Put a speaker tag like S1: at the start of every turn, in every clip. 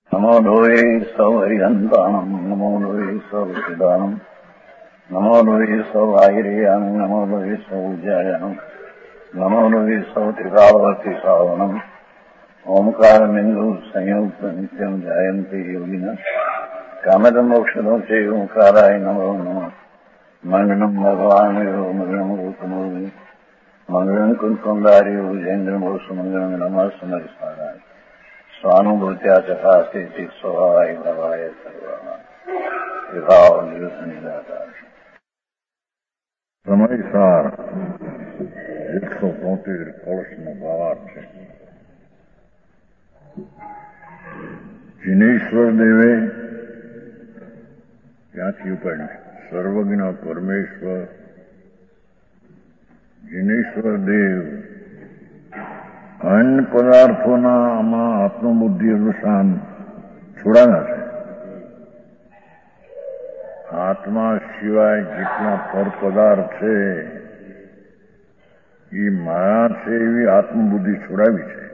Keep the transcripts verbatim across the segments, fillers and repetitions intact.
S1: નમો લોહે સૌહરિહંતાણમ નમો લોહે સૌદાનમ નમો લોહે સૌઆયર્યાનમ નમો લોહે સૌજાયનમ નમો લોહે સૌત્રિકાવતી સાવનમ ઓમકાર બિંદુ સંયુક્ત નિત્યમ જાયંતી યોગિના કામદ મોક્ષદો છે ઓંકારાય નમો નમઃ મંગલમ ભગવાન યો મંગલમ રૂપમોહિ મંગલમ કુંકુંદાર્યો જૈન્દ્રમો સુમંગલમ નમઃ સમર્થાય સ્વાનુભૂત્યા ચકાસ્તે સ્વભાવાય ભવાય સર્વમાં વિભાવ નિદાતા
S2: સમયસાર એકસો તોતેર કળશનો ભાવાર્થ છે. જિનેશ્વર દેવે ત્યાંથી ઉપાડ્યું. સર્વજ્ઞ પરમેશ્વર જિનેશ્વર દેવ અન્ય પદાર્થોના આમાં આત્મબુદ્ધિ અનુસાર છોડાના છે. આત્મા સિવાય જેટલા પર પદાર્થ છે એ માયા છે એવી આત્મબુદ્ધિ છોડાવી છે.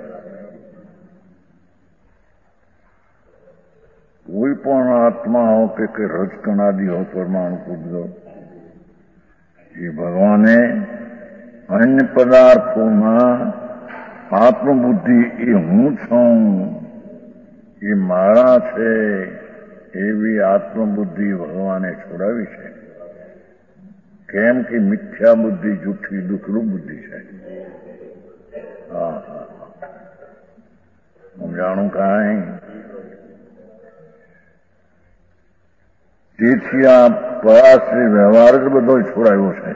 S2: કોઈ પણ આત્મા હો કે કે રજકણાદિ હો પરમાણુ કુદરત એ ભગવાને અન્ય પદાર્થોમાં આત્મબુદ્ધિ એ હું છું એ મારા છે એવી આત્મબુદ્ધિ ભગવાને છોડાવી છે. કેમ કે મિથ્યા બુદ્ધિ જૂઠી દુઃખરૂપ બુદ્ધિ છે. હા હા સમજાણું કાંઈ. તેથી આ પરાશ્રી વ્યવહાર જ બધો છોડાયો છે.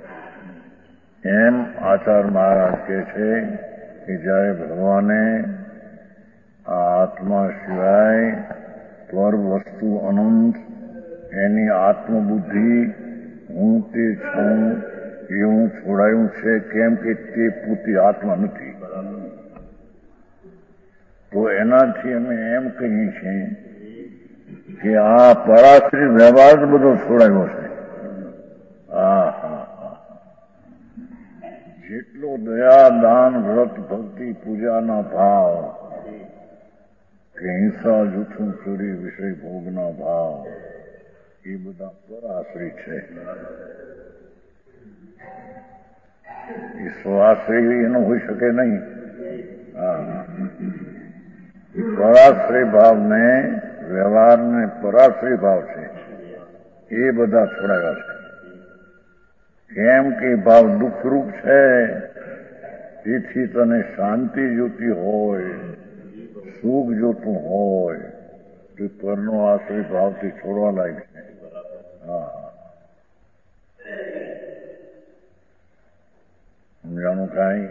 S2: એમ આચાર્ય મહારાજ કહે છે કે જ્યારે ભગવાને આ આત્મા સિવાય પર વસ્તુ અનંત એની આત્મબુદ્ધિ હું તે છું એવું છોડાયું છે. કેમ કે તે પોતે આત્મા નથી. તો એનાથી અમે એમ કહીએ છીએ કે આ પરાશ્રી વ્યવહાર જ બધો છોડાયો છે. હા હા હા જેટલો દયા દાન વ્રત ભક્તિ પૂજાના ભાવ કે હિંસા જૂઠું ચોરી વિષય ભોગના ભાવ એ બધા પરાશ્રી છે. એ સ્વાશ્રી એનો હોઈ શકે નહીં. હા પરાશ્રી ભાવને વ્યવહારને પરાશ્રી ભાવ છે એ બધા છોડાયા છે. કેમ કે ભાવ દુઃખરૂપ છે. તેથી તને શાંતિ જોતી હોય સુખ જોતું હોય તો પરનો આશ્રય ભાવથી છોડવા લાયક છે. હા સમજાણું કાંઈ.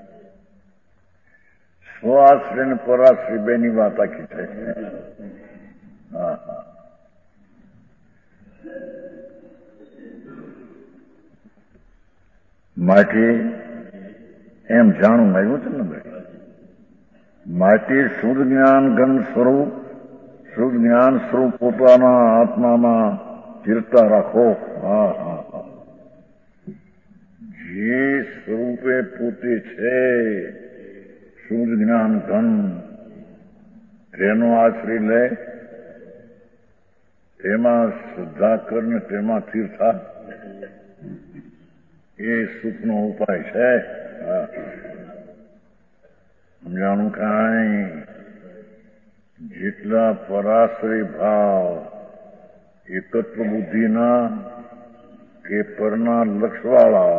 S2: સ્વાશ્રય ને પરાશ્રય બેની વાત આખી છે. હા હા માટે એમ જાણવું આવ્યું છે ને ભાઈ. માટે શુદ્ધ જ્ઞાન ઘન સ્વરૂપ શુદ્ધ જ્ઞાન સ્વરૂપ પોતાના આત્મામાં સ્થિરતા રાખો. હા હા હા જે સ્વરૂપે પોતે છે શુદ્ધ જ્ઞાન ઘન તેનો આશ્રય લે તેમાં શ્રદ્ધા કરને તેમાં તીર્થા એ સુખનો ઉપાય છે. સમજાણું કાંઈ. જેટલા પરાશ્રય ભાવ એ તત્વ બુદ્ધિના કે પરના લક્ષવાળા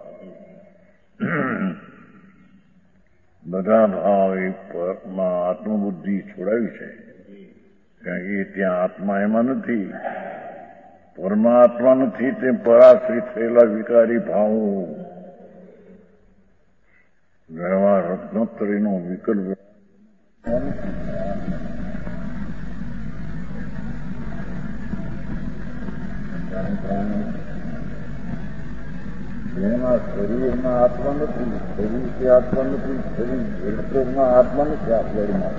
S2: બધા ભાવ એ પરમાં આત્મબુદ્ધિ છોડાવી છે. કારણ કે ત્યાં આત્મા એમાં નથી. પરમાત્મા નથી. તે પરાશ્રિત થયેલા વિકારી ભાવો વ્યવહાર રત્નોત્તરીનો વિકલ્પ જેના શરીરમાં આત્મા નથી. શરીર કે આત્મા નથી. શરીર જળમાં આત્મા નથી. આ શરીરમાં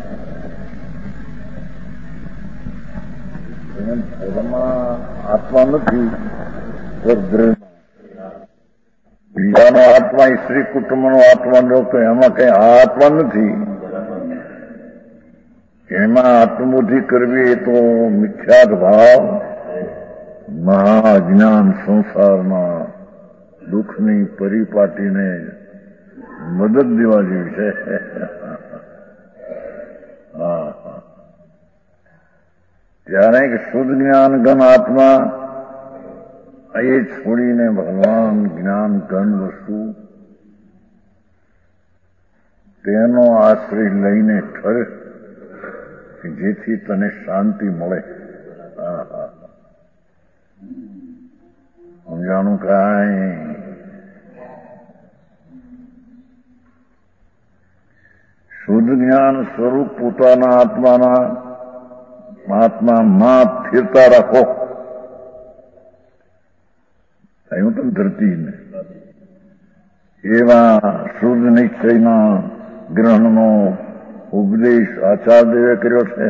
S2: ધર્મમાં આત્મા નથી. બીજાનો આત્મા સ્ત્રી કુટુંબનો આત્મા લો તો એમાં કઈ આ આત્મા નથી. એમાં આત્મબુદ્ધિ કરવી એ તો મિથ્યાત ભાવ મહાજ્ઞાન સંસારના દુઃખની પરિપાટીને મદદ દેવા જેવી છે. હા ત્યારે કે શુદ્ધ જ્ઞાન ઘન આત્મા એ છોડીને ભગવાન જ્ઞાન ઘન વસ્તુ તેનો આશ્રય લઈને ઠરે જેથી તને શાંતિ મળે. સમજાણું કાંઈ શુદ્ધ જ્ઞાન સ્વરૂપ પોતાના આત્માના આત્મામાં સ્થિરતા રાખો. કહ્યું તો ધરતીને એવા શુદ્ધ નિશ્ચયના ગ્રહણનો ઉપદેશ આચાર્યદેવે કર્યો છે.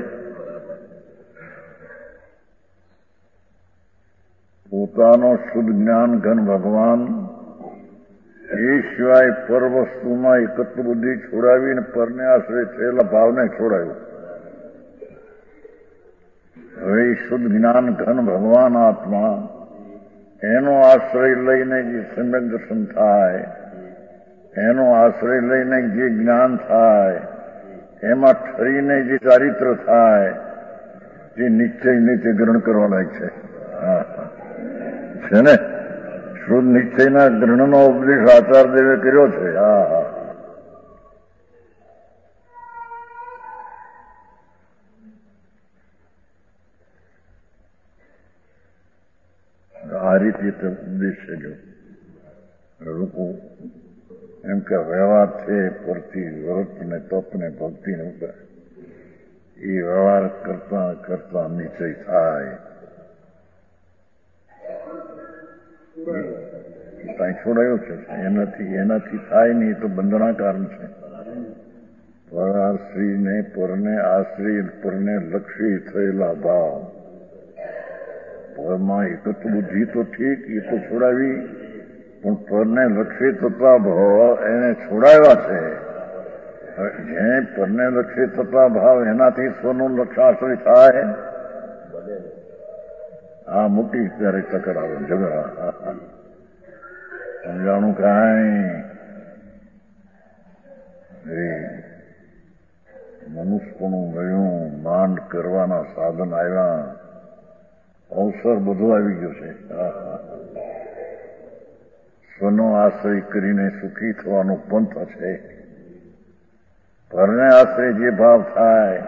S2: પોતાનો શુદ્ધ જ્ઞાન ઘન ભગવાન એ સિવાય પર વસ્તુમાં એકત્ર બુદ્ધિ છોડાવીને પરને આશ્રય થયેલા ભાવને છોડાયું. હવે શુદ્ધ જ્ઞાન ઘન ભગવાન આત્મા એનો આશ્રય લઈને જે સમ્યક દર્શન થાય, એનો આશ્રય લઈને જે જ્ઞાન થાય, એમાં ઠરીને જે ચારિત્ર થાય, જે નિશ્ચય નીચે ગ્રહણ કરવા લાયક છે. છે ને શુદ્ધ નિશ્ચયના ગ્રહણનો ઉપદેશ આચાર્યદેવે કર્યો છે. હા હા આ રીતે ઉપદેશ છે. જો લોકો એમ કે વ્યવહાર છે પરથી વ્રત ને તપ ને ભક્તિ ને એ વ્યવહાર કરતા કરતા નિશ્ચય થાય. કાંઈ છોડાયું છે એનાથી એનાથી થાય નહીં તો બંધના કારણ છે. પરાશ્રીને પરને આશ્રય પરને લક્ષી થયેલા ભાવ પરમાં એકત્વ બુદ્ધિ તો ઠીક એ તો છોડાવી, પણ પરને લક્ષી થતા ભાવ એને છોડાવ્યા છે. જે પરને લક્ષી થતા ભાવ એનાથી સ્વનું લક્ષાશ્રય થાય. આ મોટી ત્યારે તકરાર ઝઘડા સમજાણું કાંઈ મનુષ્યપણું ગયું, માંડ કરવાના સાધન આવ્યા, અવસર બધું આવી ગયો છે. સ્વનો આશ્રય કરીને સુખી થવાનો પંથ છે. પરને આશ્રય જે ભાવ થાય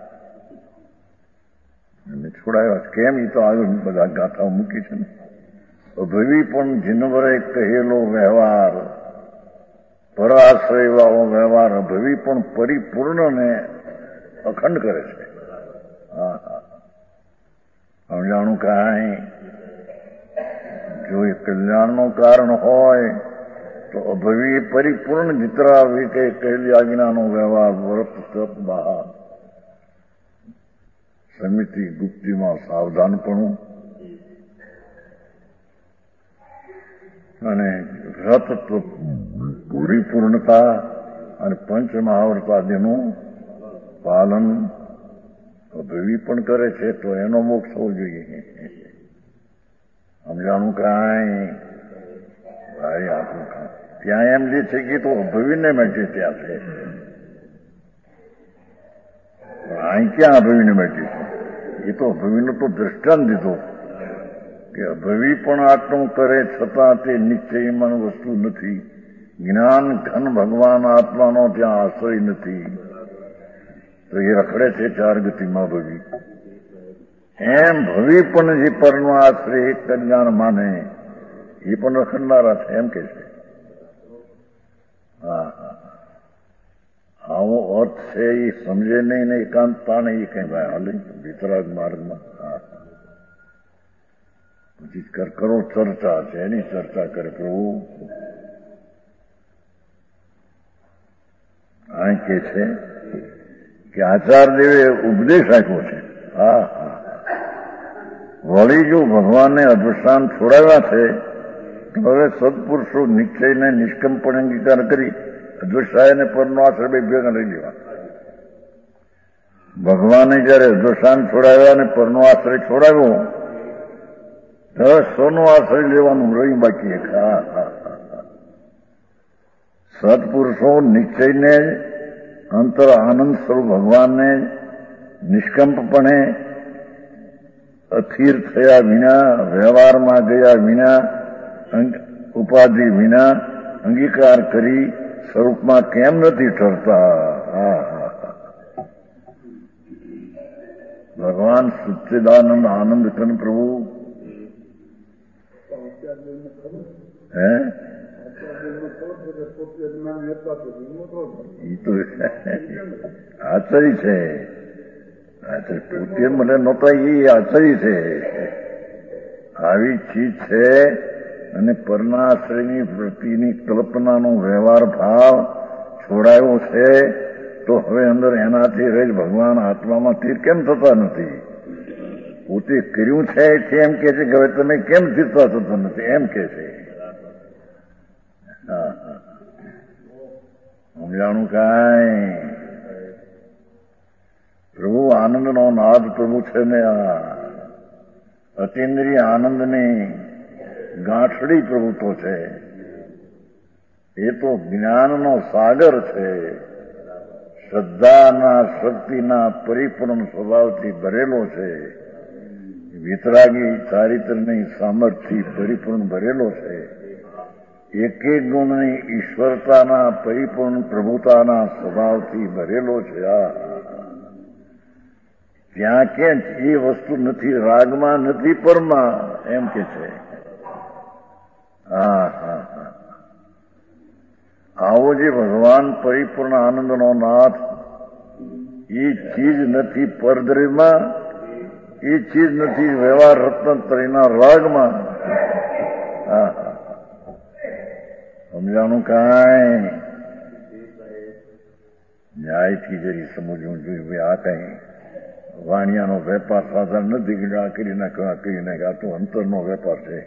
S2: એને છોડાવ્યા. કેમ એ તો આવ્યું બધા ગાથાઓ મૂકી છે ને. અભવી પણ જીનવરે કહેલો વ્યવહાર, પરાશ્રય વાળો વ્યવહાર અભવી પણ પરિપૂર્ણને અખંડ કરે છે. હા હા સમજાણું કાંઈ જો એ કલ્યાણનું કારણ હોય તો અભવી પરિપૂર્ણ જીતરા વિકે કહેલી આજ્ઞાનો વ્યવહાર વ્રત તપ બહાર સમિતિ ગુપ્તિમાં સાવધાનપણું અને વ્રત તો પરિપૂર્ણતા અને પંચ મહાવ્રતાદિનું પાલન અભવી પણ કરે છે તો એનો મોક્ષ થવો જોઈએ. સમજાણું કાંઈ ભાઈ આપણું ત્યાં એમ જે છે કે તો અભવીને માટે ત્યાં છે. અહીં ક્યાં અભવીને બેઠી છે? એ તો અભવીનો તો દ્રષ્ટાંત દીધો કે અભવી પણ આટલું કરે છતાં તે નિશ્ચયમાં વસ્તુ નથી. જ્ઞાન ઘન ભગવાન આત્માનો ત્યાં આશ્રય નથી તો એ રખડે છે ચાર ગતિમાં ભવી. એમ ભવી પણ જે પરનો આશ્રય કલ્યાણ માને એ પણ રખડનારા છે એમ કે છે. હા હા આવો અર્થ છે એ સમજે નહીં ને એકાંતતા નહીં એ કઈ ભાઈ હાલે વિતરાગ માર્ગમાં. પછી કર કરો ચર્ચા છે એની ચર્ચા કરે પ્રભુ આ કે છે કે આચાર્યદેવે ઉપદેશ આપ્યો છે. હા હા વળી જો ભગવાનને અધિષ્ઠાન છોડાવ્યા છે તો હવે સત્પુરુષો નિશ્ચયને નિષ્કંપણ અંગીકાર કરી અદ્વૈતાયને પરનો આશ્રય ભેગા લઈ લેવા. ભગવાને જયારે અધોશાન છોડાવ્યા અને પરનો આશ્રય છોડાવ્યો ત્યારે સોનો આશ્રય લેવાનું રહ્યું બાકી. હા હા સત્પુરુષો નિશ્ચયને અંતર આનંદ સ્વરૂપ ભગવાનને નિષ્કંપપણે અસ્થિર થયા વિના, વ્યવહારમાં ગયા વિના, ઉપાધિ વિના અંગીકાર કરી સ્વરૂપમાં કેમ નથી ઠરતા? હા હા ભગવાન સચ્ચિદાનંદ આનંદ કન પ્રભુ હે એ તો આચરી છે. પોતે મને નહોતા એ આચરી છે. આવી ચીજ છે અને પરનાશ્રયની વૃત્તિની કલ્પનાનો વ્યવહાર ભાવ છોડાયો છે તો હવે અંદર એનાથી રહી ભગવાન આત્મામાં તીર કેમ થતા નથી? પોતે કર્યું છે એમ કે છે કે હવે તમે કેમ તીરતા થતા નથી એમ કે છે. હા હા સમજાણું કાંઈ? પ્રભુ આનંદનો નાદ પ્રભુ છે ને આ અતિન્દ્રિય આનંદની ગાંઠડી પ્રભુ તો છે. એ તો જ્ઞાનનો સાગર છે. શ્રદ્ધાના શક્તિના પરિપૂર્ણ સ્વભાવથી ભરેલો છે. વિતરાગી ચારિત્રની સામર્થ્યથી પરિપૂર્ણ ભરેલો છે. એક એક ગુણની ઈશ્વરતાના પરિપૂર્ણ પ્રભુતાના સ્વભાવથી ભરેલો છે. આ ત્યાં કેમ એ વસ્તુ નથી, રાગમાં નથી, પરમાં એમ કે છે. હા હા હા આવો જે ભગવાન પરિપૂર્ણ આનંદનો નાથ એ ચીજ નથી પરદ્રવ્યમાં, એ ચીજ નથી વ્યવહાર રત્નત્રયના રાગમાં. હા હા સમજાણું કાંઈ? ન્યાયથી જરી સમજવું જોઈએ. આ કઈ વાણિયાનો વેપાર સાધારણ નથી કે આ કરી નાખો આ કરી નાખે. આ તો અંતરનો વેપાર છે.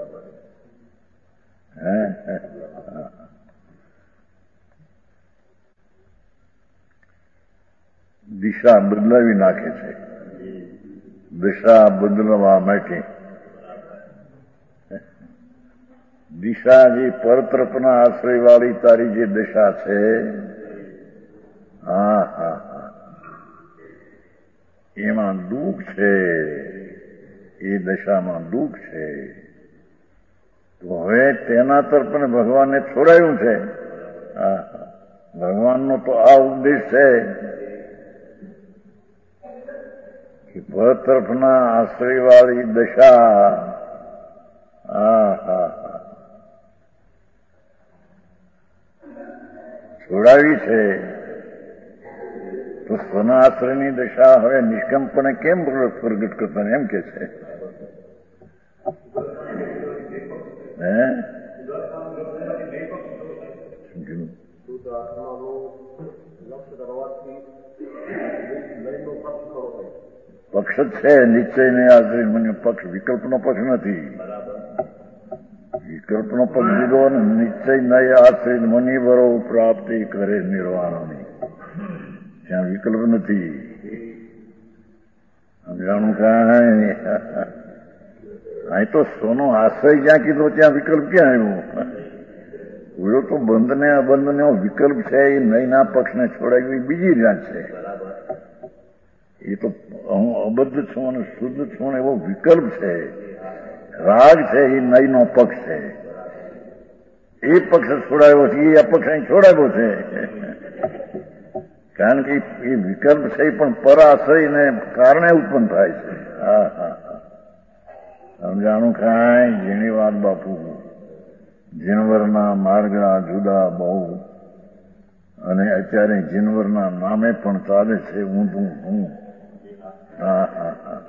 S2: હે દિશા બદલાવી નાખે છે. દિશા બદલવા માટે દિશા જે પરતરફના આશ્રય વાળી તારી જે દિશા છે, હા હા હા એમાં દુઃખ છે. એ દશામાં દુઃખ છે. તો હવે તેના તરફ ભગવાને છોડાયું છે. હા ભગવાનનો તો આ ઉપદેશ છે કે પરતરફના આશ્રય વાળી દશા હા હા હા છોડાવી છે. તો સ્વનાશ્રયની દશા હવે નિષ્કંપણે કેમ પ્રગટ કરતા એમ કે છે. હે પક્ષ જ છે. નિશ્ચયને આશ્રય મને પક્ષ વિકલ્પનો પક્ષ નથી. વિકલ્પનો પક્ષ દીધો અને નિશ્ચય નય આશ્રિત મુનિવરો પ્રાપ્તિ કરે નિર્વાણની. ત્યાં વિકલ્પ નથી. સમજાણું કાંઈ? અહીં તો સોનો આશ્રય જ્યાં કીધો ત્યાં વિકલ્પ ક્યાં આવ્યો? પૂરો તો બંધને અબંધનો વિકલ્પ છે. એ નયના પક્ષને છોડાવી બીજી જાત છે. એ તો હું અબદ્ધ છું અને શુદ્ધ છું એવો વિકલ્પ છે. રાગ છે એ નયનો પક્ષ છે. એ પક્ષ છોડાયો છે. એ અપક્ષ અહીં છોડાયો છે. કારણ કે એ વિકલ્પ છે એ પણ પરાશ્રયને કારણે ઉત્પન્ન થાય છે. હા હા સમજાણું કાંઈ? જેની વાત બાપુ જીનવરના માર્ગના જુદા બહુ અને અત્યારે જીનવરના નામે પણ ચાલે છે ઊંધું હું. હા હા હા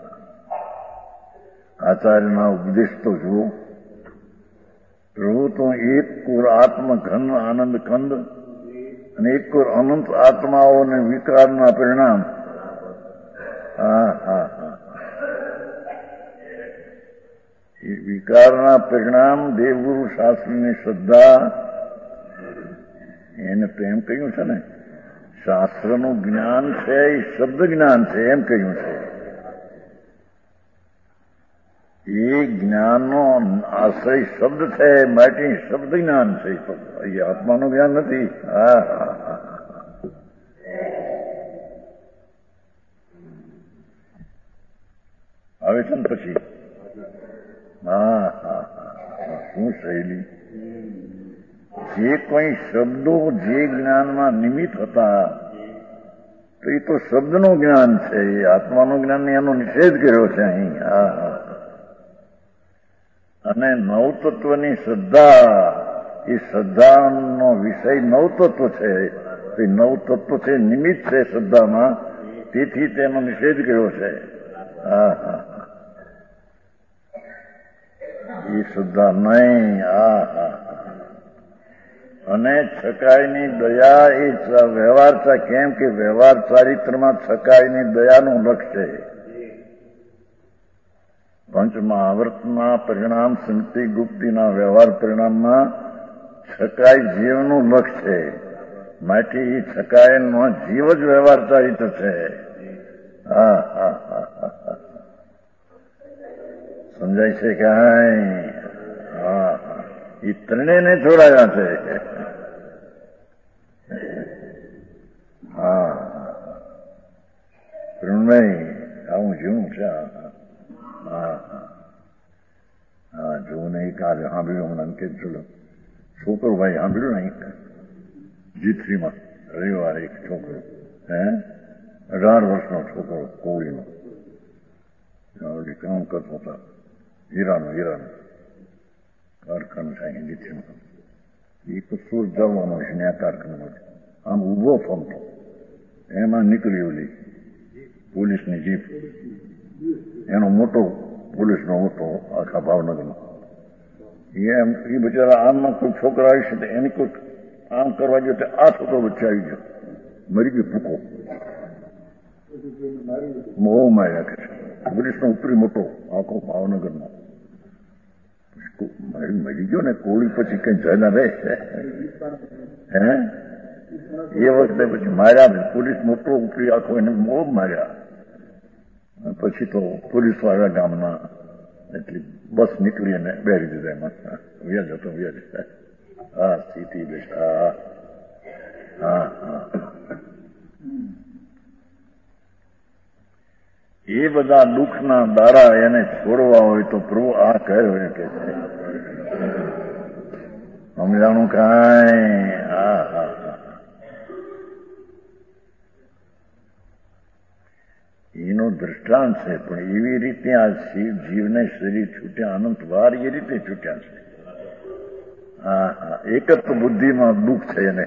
S2: આચાર્યના ઉપદેશ તો જુઓ. પ્રભુ તો એક કુર આત્મઘન આનંદ કંદ અને એક કુર અનંત આત્માઓ અને વિકારના પરિણામ. હા હા હા એ વિકારના પરિણામ દેવગુરુ શાસ્ત્રની શ્રદ્ધા એને તો એમ કહ્યું છે ને શાસ્ત્રનું જ્ઞાન છે એ શબ્દ જ્ઞાન છે એમ કહ્યું છે. એ જ્ઞાનનો આશ્રય શબ્દ છે માટે શબ્દ જ્ઞાન છે. એ આત્માનું જ્ઞાન નથી. હા હા હા આવે છે ને પછી હા હા હા શું શૈલી. જે કોઈ શબ્દો જે જ્ઞાનમાં નિમિત્ત હતા તો એ તો શબ્દનું જ્ઞાન છે. એ આત્માનું જ્ઞાન એનો નિષેધ કર્યો છે અહીં. હા હા અને નવતત્વની શ્રદ્ધા એ શ્રદ્ધાનો વિષય નવતત્વ છે. એ નવતત્વ છે નિમિત્ત છે શ્રદ્ધામાં, તેથી તેનો નિષેધ કર્યો છે. હા હા એ શ્રદ્ધા નહીં. હા હા અને છકાઈની દયા એ વ્યવહાર કેમ કે વ્યવહાર ચારિત્રમાં છકાઈની દયાનું લક્ષ્ય છે. પંચમહાવર્તના પરિણામ સ્મૃતિ ગુપ્તિના વ્યવહાર પરિણામમાં છકાઈ જીવનું લક્ષ્ય છે. માટે એ છકાઈનો જીવ જ વ્યવહાર ચારિત્ર છે. હા હા હા હા સમજાય છે કે હા હા એ ત્રણેયને છોડાયા છે. હા ત્રણેય આવું જીવું છે. હા હા જોવું નહીં. કાલે સાંભળ્યું મને અંકિત ચલો છોકરો ભાઈ સાંભળ્યું નહીં જીથરીમાં રવિવારે એક છોકરો હે અઢાર વર્ષનો છોકરો કોળીનો કામ કરતો હતા. હીરાનું હીરાનું કારખાનું સાંઈ જીથરીમાં એ તો સુર જવાનો છે ને આ કારખાનામાં આમ ઉભો ફમતો એમાં નીકળી ઓલી પોલીસની જીપ એનો મોટો પોલીસનો મોટો આખા ભાવનગરનો એમ એ બિચારા આમમાં કોઈ છોકરા આવી છે એની કોઈ આમ કરવા ગયો તો આ છોકરો વચ્ચે આવી ગયો મરી ગયો ભૂકો બહુ માર્યા કે છે. પોલીસનો ઉપરી મોટો આખો ભાવનગરનો મરી ગયો ને કોળી પછી કઈ જના રહે હે એ વખતે પછી માર્યા પોલીસ મોટો ઉપરી આખો એને બહુ માર્યા. પછી તો પોલીસ વાળા ગામના એટલી બસ નીકળી અને બેરી દીધા એમાં વ્યાજ હતો વ્યાજ. હા સ્થિતિ બેઠા. હા હા એ બધા દુઃખના દાડા એને છોડવા હોય તો પ્રભુ આ કહ્યું એ કે છે સમજાણું કાંઈ. હા હા એનો દ્રષ્ટાંત છે. પણ એવી રીતે આ જીવને શરીર છૂટ્યા અનંત વાર એ રીતે છૂટ્યા છે. હા હા એક જ તો બુદ્ધિમાં દુઃખ છે એને.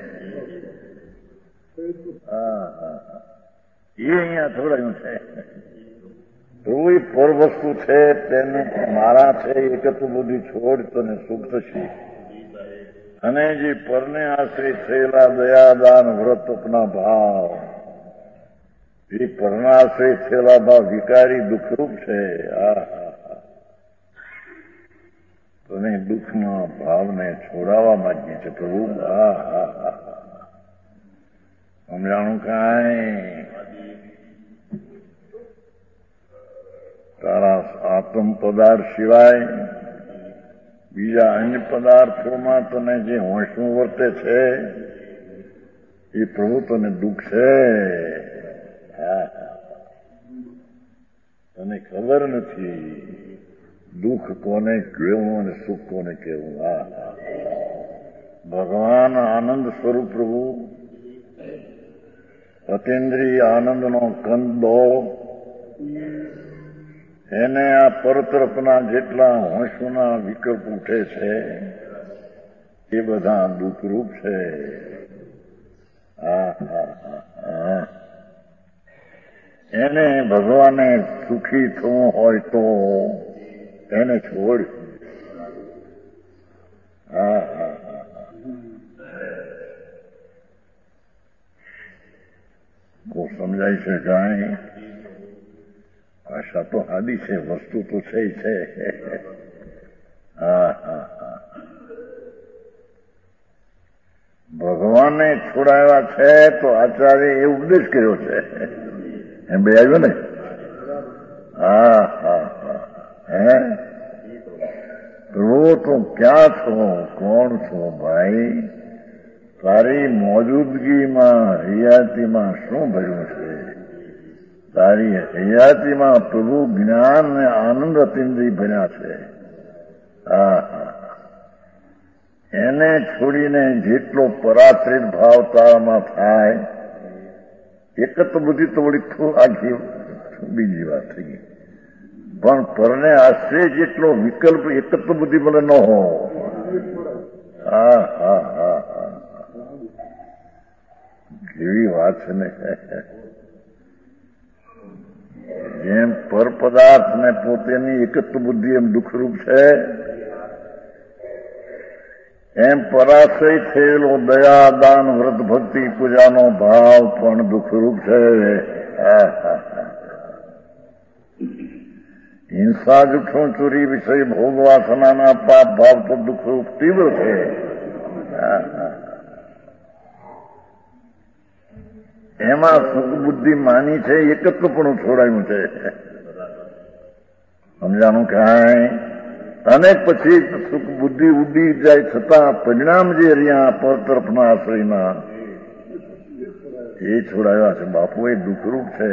S2: હા હા એ અહીંયા થોડાયું છે. પ્રભુ એ પર વસ્તુ છે તેને મારા છે એક જ બુદ્ધિ છોડ તને સુખ થશે. અને જે પરને આશ્રિત થયેલા દયાદાન વ્રત અપના ભાવ એ પરણાશ્રિત થયેલા ભાવ વિકારી દુઃખરૂપ છે. આ તને દુઃખના ભાવને છોડાવવા માંગીએ છે પ્રભુ. હા હા હા સમજાણું કાંઈ. તારા આત્મ પદાર્થ સિવાય બીજા અન્ય પદાર્થોમાં તને જે હોંશનું વર્તે છે એ પ્રભુ તને દુઃખ છે. તને ખબર નથી દુઃખ કોને કહેવું અને સુખ કોને કહેવું. હા ભગવાન આનંદ સ્વરૂપ પ્રભુ અતિન્દ્રિય આનંદનો કંદો એને આ પરતરફના જેટલા હોંશના વિકલ્પ ઉઠે છે એ બધા દુઃખરૂપ છે. હા હા હા એને ભગવાને સુખી થવું હોય તો એને છોડ. હા હા બહુ સમજાય છે કાંઈ. ભાષા તો આદિ છે, વસ્તુ તો છે છે. હા હા હા ભગવાને છોડાવ્યા છે તો આચાર્ય એ ઉપદેશ કર્યો છે એમ બે આવ્યો ને. હા હા હા હે પ્રભુ તું ક્યાં છો, કોણ છો ભાઈ? તારી મોજૂદગીમાં હયાતીમાં શું ભર્યું છે? તારી હયાતીમાં પ્રભુ જ્ઞાન ને આનંદ અતિન્દ્રિય ભર્યા છે. હા હા એને છોડીને જેટલો પરાશ્રિત ભાવ તારામાં થાય, એક તો બધી તો વળી આખી બીજી વાત થઈ ગઈ. પણ પરને આશ્રય જેટલો વિકલ્પ એક તો બધી મને ન હો. હા હા હા હા કેવી વાત છે ને. જેમ પર પદાર્થ ને પોતેની એકત્વ બુદ્ધિ એમ દુઃખરૂપ છે, એમ પરાશ્રય થયેલો દયા દાન વ્રત ભક્તિ પૂજાનો ભાવ પણ દુઃખરૂપ છે. હિંસા જૂઠો ચોરી વિષય ભોગ વાસનાના પાપ ભાવ તો દુઃખરૂપ તીવ્ર છે. એમાં સુખ બુદ્ધિ માની છે, એકત્વ પણ છોડાયું છે. સમજાણું કાંઈ? અને પછી સુખ બુદ્ધિ ઉડી જાય છતાં પરિણામ જે રહ્યા પર તરફના આશ્રયના એ છોડાવ્યા છે. બાપુ એ દુઃખરૂપ છે.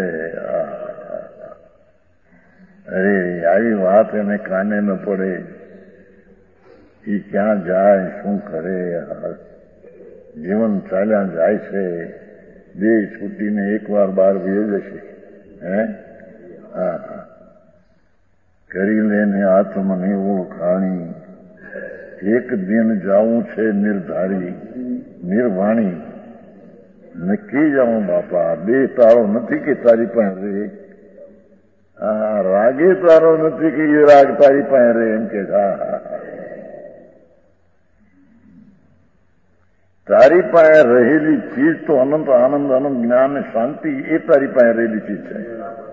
S2: અરે આવી વાત એને કાને ન પડે. એ ક્યાં જાય, શું કરે? જીવન ચાલ્યા જાય છે. દેહ છૂટીને એક વાર બહાર વહી જશે. હે હા હા કરી લેને આત્મની ઓળખાણી, એક દિન જાવું છે નિર્ધારી નિર્વાણી. નક્કી જાઉં બાપા, દેહ તારો નથી કે તારી પાસે રે. હા રાગે તારો નથી કે એ રાગ તારી પાસે રે. એમ કે હા હા તારી પાસે રહેલી ચીજ તો અનંત આનંદ અનંત જ્ઞાન શાંતિ એ તારી પાસે રહેલી ચીજ છે.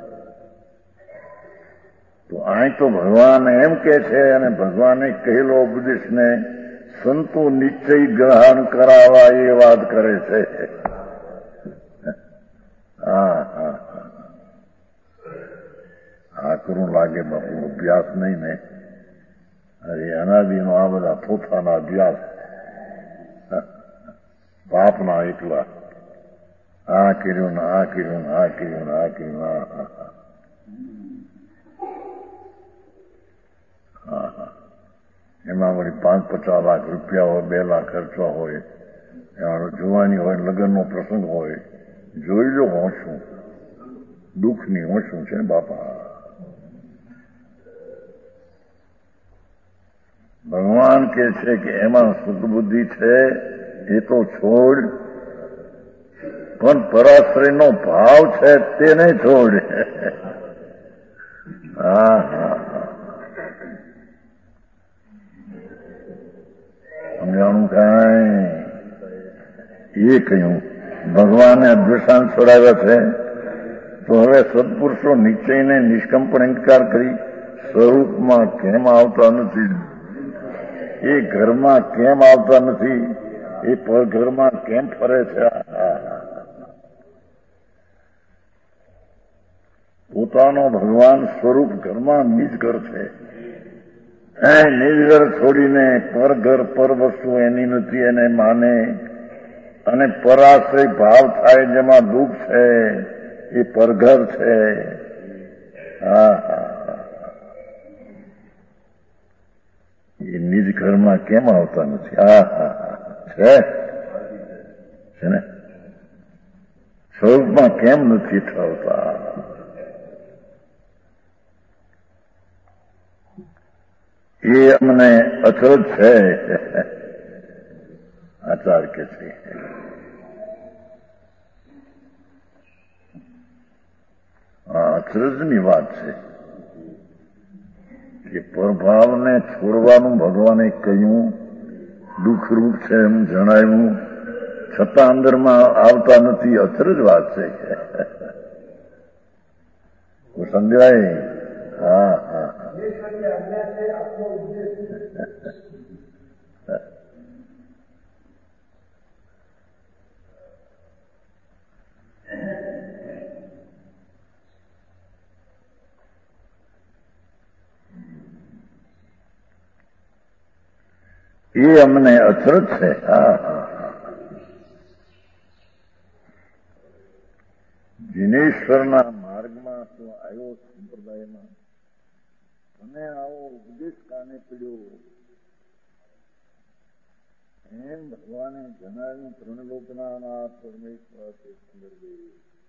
S2: તો અહીં તો ભગવાન એમ કે છે, અને ભગવાને કહેલો ઉપદેશને સંતો નિશ્ચય ગ્રહણ કરાવવા એ વાત કરે છે. હા હા આકરું લાગે બાપુ, અભ્યાસ નહીં ને. અરે અનાદિનો આ બધા પોતાના અભ્યાસ પાપના એકલા. આ કર્યું ને આ કર્યું ને આ કર્યું ને આ કર્યું હા હા હા એમાં વળી પાંચ પચાસ લાખ રૂપિયા હોય, બે લાખ ખર્ચવા હોય, એમાં જોવાની હોય, લગ્નનો પ્રસંગ હોય. જોઈ લો હોશું દુઃખની હોશું છે બાપા. ભગવાન કે છે કે એમાં સુખ બુદ્ધિ છે એ તો છોડ, પણ પરાશ્રયનો ભાવ છે તેને છોડ. હા હા સમજાણું કાંઈ? એ કહ્યું ભગવાને અદ્વેષાંત છોડાવ્યા છે. તો હવે સત્પુરુષો નિશ્ચયને નિષ્કંપણ ઇન્કાર કરી સ્વરૂપમાં કેમ આવતા નથી? એ ઘરમાં કેમ આવતા નથી? એ પરઘરમાં કેમ ફરે છે? પોતાનો ભગવાન સ્વરૂપ ઘરમાં નિજ ઘર છે. એ નિજ ઘર છોડીને પર ઘર પર વસ્તુ એની નથી એને માને, અને પરાશ્રય ભાવ થાય જેમાં દુઃખ છે એ પરઘર છે. હા હા એ નિજ ઘરમાં કેમ આવતા નથી? હા હા છે છે ને સ્વરૂપમાં કેમ નથી થતા? એ અમને અચરજ છે. આચાર કે છે આ અચરજની વાત છે કે પરભાવને છોડવાનું ભગવાને કહ્યું, દુઃખરૂપ છે એમ જણાવ્યું, છતાં અંદરમાં આવતા નથી. અચરજ વાત છે. સમજાય? હા હા એ અમને અચરજ છે. હા હા જીનેશ્વરના માર્ગમાં તું આવ્યો સંપ્રદાયમાં, અને આવો ઉપદેશ કાને પીડ્યો એમ ભગવાને જણાવ્યું. ત્રણલોકના પરમેશ્વર તે સંદર્ભે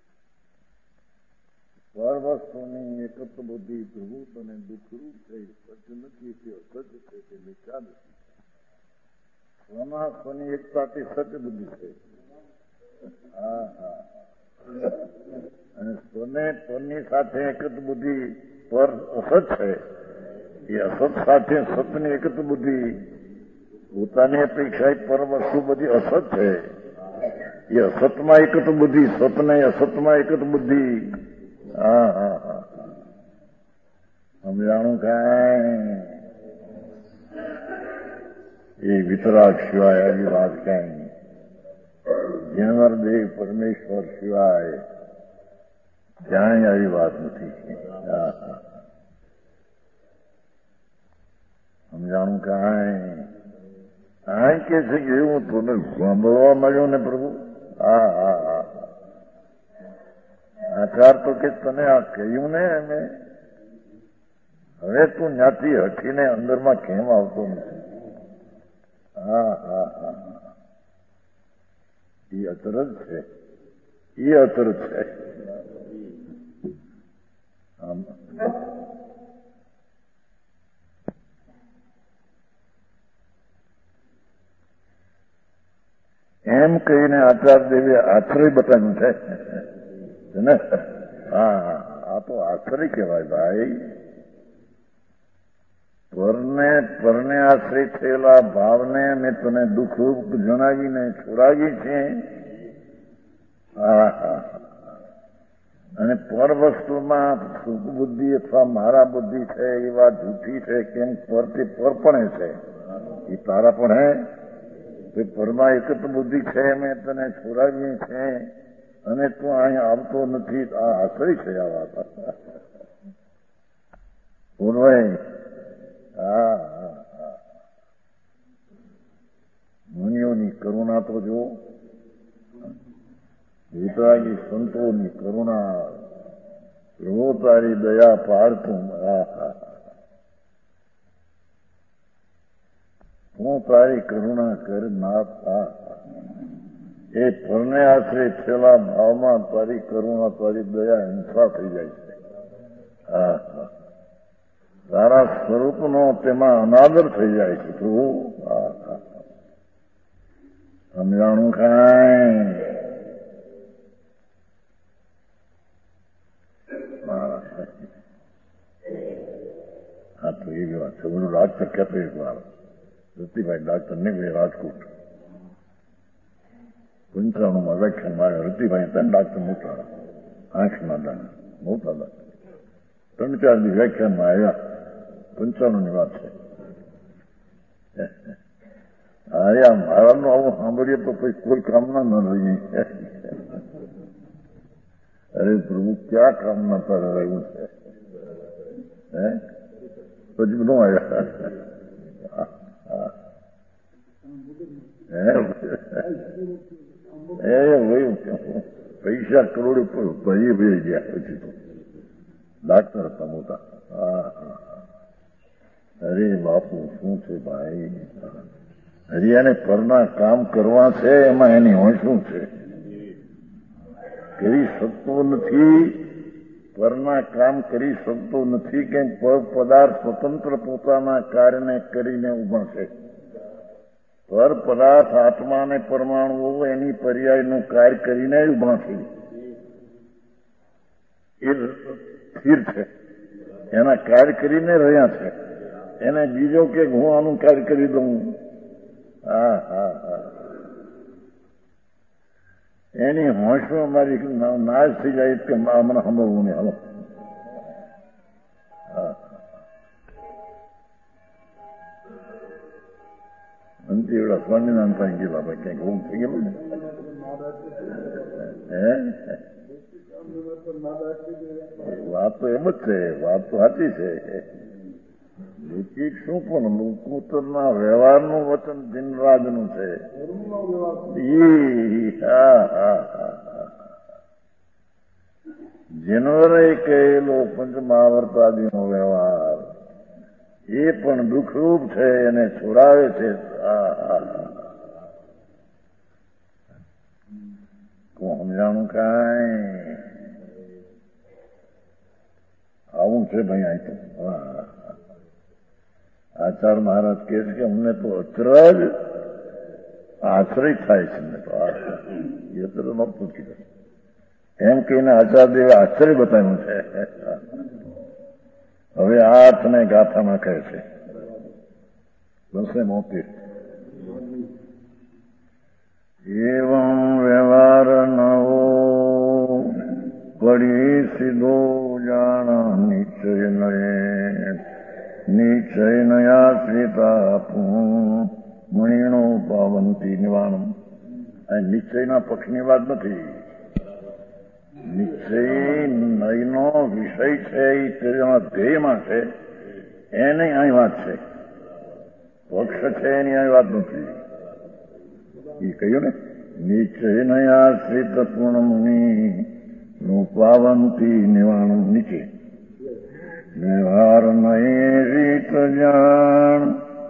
S2: સર્વસ્વની એકત્વ બુદ્ધિ પ્રભુત અને દુઃખરૂપ થઈ સત્ય નથી, તે અસત્ય છે, તે મિથ્યા નથી. સ્વના સ્વની એકતાથી સત્ય બુદ્ધિ છે. હા હા અને સ્વને સ્વની સાથે એકત્વ બુદ્ધિ પર અસત છે. એ અસત સાથે સતની એકત્વ બુદ્ધિ પોતાની અપેક્ષા પર વસ્તુ બધી અસત છે. એ અસતમાં એકત્વ બુદ્ધિ, સતને અસતમાં એકત્વ બુદ્ધિ. હા હા હા સમજાણું કાંઈ? એ વિતરાગ સિવાય આવી વાત કાંઈ જ્ઞાનદેવ પરમેશ્વર સિવાય ક્યાંય આવી વાત નથી. હા હા સમજાણું કાંઈ? આ કે છે કે એવું તમને સાંભળવા મળ્યું ને પ્રભુ. હા હા હા આચાર તો કે તને આ કહ્યું ને અમે, હવે તું જ્ઞાતિ હઠીને અંદરમાં કેમ આવતો નથી? હા હા હા એ અચરજ છે. એ અચરજ છે. એમ કહીને આચાર્ય દેવે આશ્રય બતાવ્યું છે ને. હા હા આ તો આશ્રય કહેવાય ભાઈ. પરને પરને આશ્રય થયેલા ભાવને મેં તને દુઃખરૂપ જણાવીને છોડાવી છે. હા હા અને પર વસ્તુમાં સુખ બુદ્ધિ અથવા મારા બુદ્ધિ છે એ વાત જૂઠી છે. કેમ પરથી પર પણ છે, એ તારા પણ હે. પરમાં એકત્ર બુદ્ધિ છે, મેં તને છોડાવી છે અને તું અહીં આવતો નથી. આ આશ્રય છે આ વાત. બોલવાય. હા હા હા મુનિઓની કરુણા તો જો, વિતરાગી સંતોની કરુણા, પ્રભુ તારી દયા પાડતું. હા હા હું તારી કરુણા કર નાથ. એ પરને આશ્રય થયેલા ભાવમાં તારી કરુણા, તારી દયા હિંસા થઈ જાય છે. હા હા તારા સ્વરૂપનો તેમાં અનાદર થઈ જાય છે પ્રભુ. હા હા સમજાણું કાંઈ? હા તો એ વાત છે. બધું ડાક્ટર કહેતો એક વાર રતિભાઈ ડાક્ટર ને ભાઈ રાજકોટ પંચાણુંમાં વ્યાખ્યાન મારે. રતિભાઈ ત્રણ ડાક્ટર મોટા આંખના દાણા મોટા ડાક્ટર ત્રણ ચાર દી વ્યાખ્યાનમાં આવ્યા. પંચાણું ની વાત છે. અરે આ મહારાજનું આવું સાંભળીએ તો પછી કોઈ કામના ન રહીએ. અરે પ્રભુ ક્યાં કામના તારે રહ્યું છે? હે પછી ન આવ્યા. એ હોય પૈસા કરોડ ભરી ભરી ગયા. પછી તો ડાક્ટર હતા મોટા. હા હા અરે બાપુ શું છે ભાઈ? હરિયાને પરના કામ કરવા છે, એમાં એની હોય શું છે? કરી શકતો નથી. પરના કામ કરી શકતો નથી. કે પદાર્થ સ્વતંત્ર પોતાના કાર્યને કરીને ઉભા છે. પર પદાર્થ આત્મા અને પરમાણુઓ એની પર્યાયનું કાર્ય કરીને ઉભા છે. એ સ્થિર છે, એના કાર્ય કરીને રહ્યા છે. એને બીજો કે હું આનું કાર્ય કરી દઉં. હા હા હા એની હોંશો અમારી નાશ થઈ જાય કે હમણાં સાંભળવું નહીં. હાલો હા અંતિ એવડા સ્વામિનારાયણ પાસે ગયેલા ભાઈ ક્યાંક ઊંઘ થઈ ગયેલું ને. હે વાત તો એમ જ છે. વાત તો સાચી છે. લૌકિક શું પણ લોકૂતરના વ્યવહારનું વચન દિનરાજનું છે. જનવરે કહેલો પંચમહાવર્તાદિનો વ્યવહાર એ પણ દુઃખરૂપ છે, એને છોડાવે છે. સમજાણું કાંઈ આવું છે ભાઈ. અહીં તો આચાર મહારાજ કહે છે કે અમને તો અચરજ આશ્રય થાય છે. અમને તો એ તો નહોતું કીધું એમ કહીને આચાર્યદેવે આશ્ચર્ય બતાવ્યું છે. હવે આઠ ને ગાથામાં કહે છે બસે મોતી એવં વ્યવહાર નવો પડી સીધો જાણ નિશ્ચય નયે નિશ્ચય નયાશ્રિતા મણીનો પાવંતી નિવાણમ. આ નિશ્ચયના પક્ષની વાત નથી. નિશ્ચય નયનો વિષય છે એ તેના ધ્યેયમાં છે, એની અહીં વાત છે. પક્ષ છે એની અહીં વાત નથી. એ કહ્યું ને નિશ્ચય નયાશ્રિત પૂર્ણમુનિ નું પાવંતી નિવાણમ. નીચે વ્યવહાર નયે રીત જાણ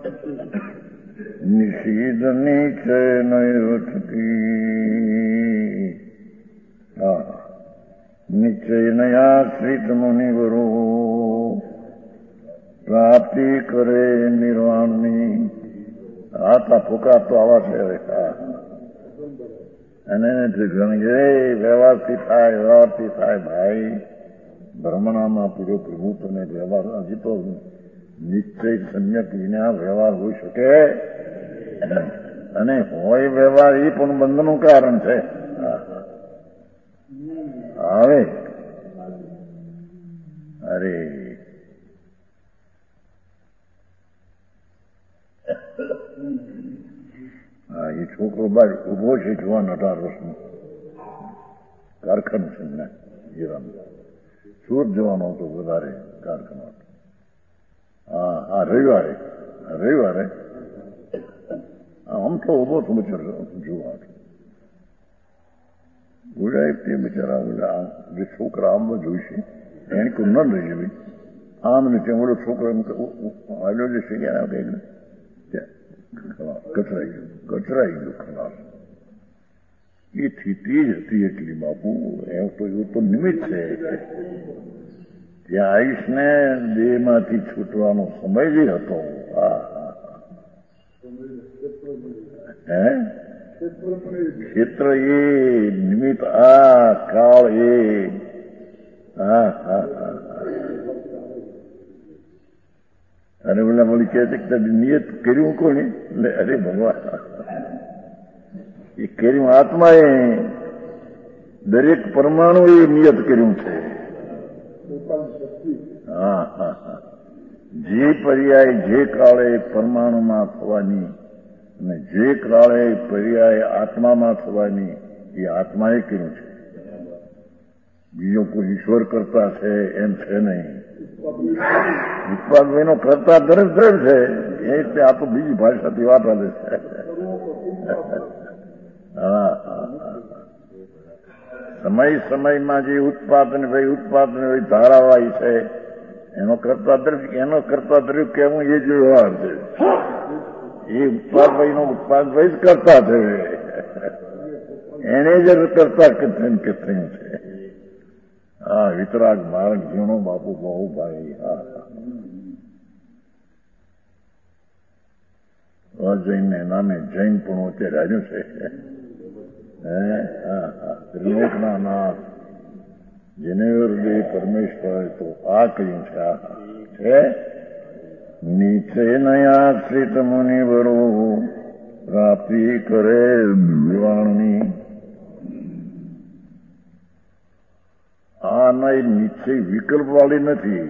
S2: નિષીદ નિશ્ચય નયવતી. હા નિશ્ચય નયાશ્રિત મુનિવરો પ્રાપ્તિ કરે નિર્વાણની. આટલા ફૂકા તો આવા છે. અને વ્યવહારથી થાય વ્યવહારથી થાય ભાઈ. બ્રહ્મણામાં પૂરો પ્રભુ તને વ્યવહાર હજી તો નિશ્ચય સમ્યક વિના વ્યવહાર હોઈ શકે, અને હોય વ્યવહાર એ પણ બંધનું કારણ છે. હવે અરે હા એ છોકરો બાર ઉભો છે જુવાન અઢાર વર્ષનો કારખાનું છે ને જીરામ સુરત જવાનો હતો વધારે કારખાનો. હા હા રવિવારે રવિવારે આમ તો ઉભો તો બિચાર જુવાન બોલાય તે બિચારા બોલા જે છોકરા આમ જોઈશે એને કોઈ ન લઈ જવી. આમ ને ત્યાં ઓલો છોકરો એમ હાલ્યો જે છે કચરાઈ ગયું કચરાઈ ગયું ખલાસ. એ સ્થિતિ જ હતી એટલી બાપુ. એમ તો એવું તો નિમિત્ત છે. ત્યાં આવીશ ને દેહમાંથી છૂટવાનો સમય જ હતો. હા હે ક્ષેત્ર એ નિમિત્ત આ કાળ એ હા હા હા અને બોલા બોલી કહે છે કે નિયત કર્યું કોને? અરે ભગવાન એ કર્યું આત્માએ. દરેક પરમાણુ એ નિયત કર્યું છે. હા હા હા જે પર્યાય જે કાળે પરમાણુમાં થવાની અને જે કાળે પર્યાય આત્મામાં થવાની એ આત્માએ કર્યું છે. બીજો કોઈ ઈશ્વર કરતા છે એમ છે નહીં. ઉત્પાદનો કરતા દરેક દ્રઢ છે. એ રીતે આ તો બીજી ભાષાથી વાત આવે છે. હા સમય સમયમાં જે ઉત્પાદન ભાઈ ઉત્પાદન ભાઈ ધારાવાહી છે એનો કરતા દ્રવ્ય એનો કરતા દ્રવ્ય કહેવું એ જ વ્યવહાર છે. એ ઉત્પાદભાઈ નો ઉત્પાદભાઈ જ કરતા છે. એને જ કરતા કથન કથન છે. હા વિતરાગ માર્ગ જીણો બાપુ બહુ ભાઈ. હા અજૈન નામે જૈન પણ અત્યારે આવ્યું છે. હે હા હા ત્રિલોકના નાથ જેને હૃદય પરમેશ્વર તો આ કહ્યું છે. આ છે નીચે નયાશ્રિત મુનિવરો પ્રાપ્તિ કરે નિર્વાણની. આ નહીં નિશ્ચય વિકલ્પ વાળી નથી.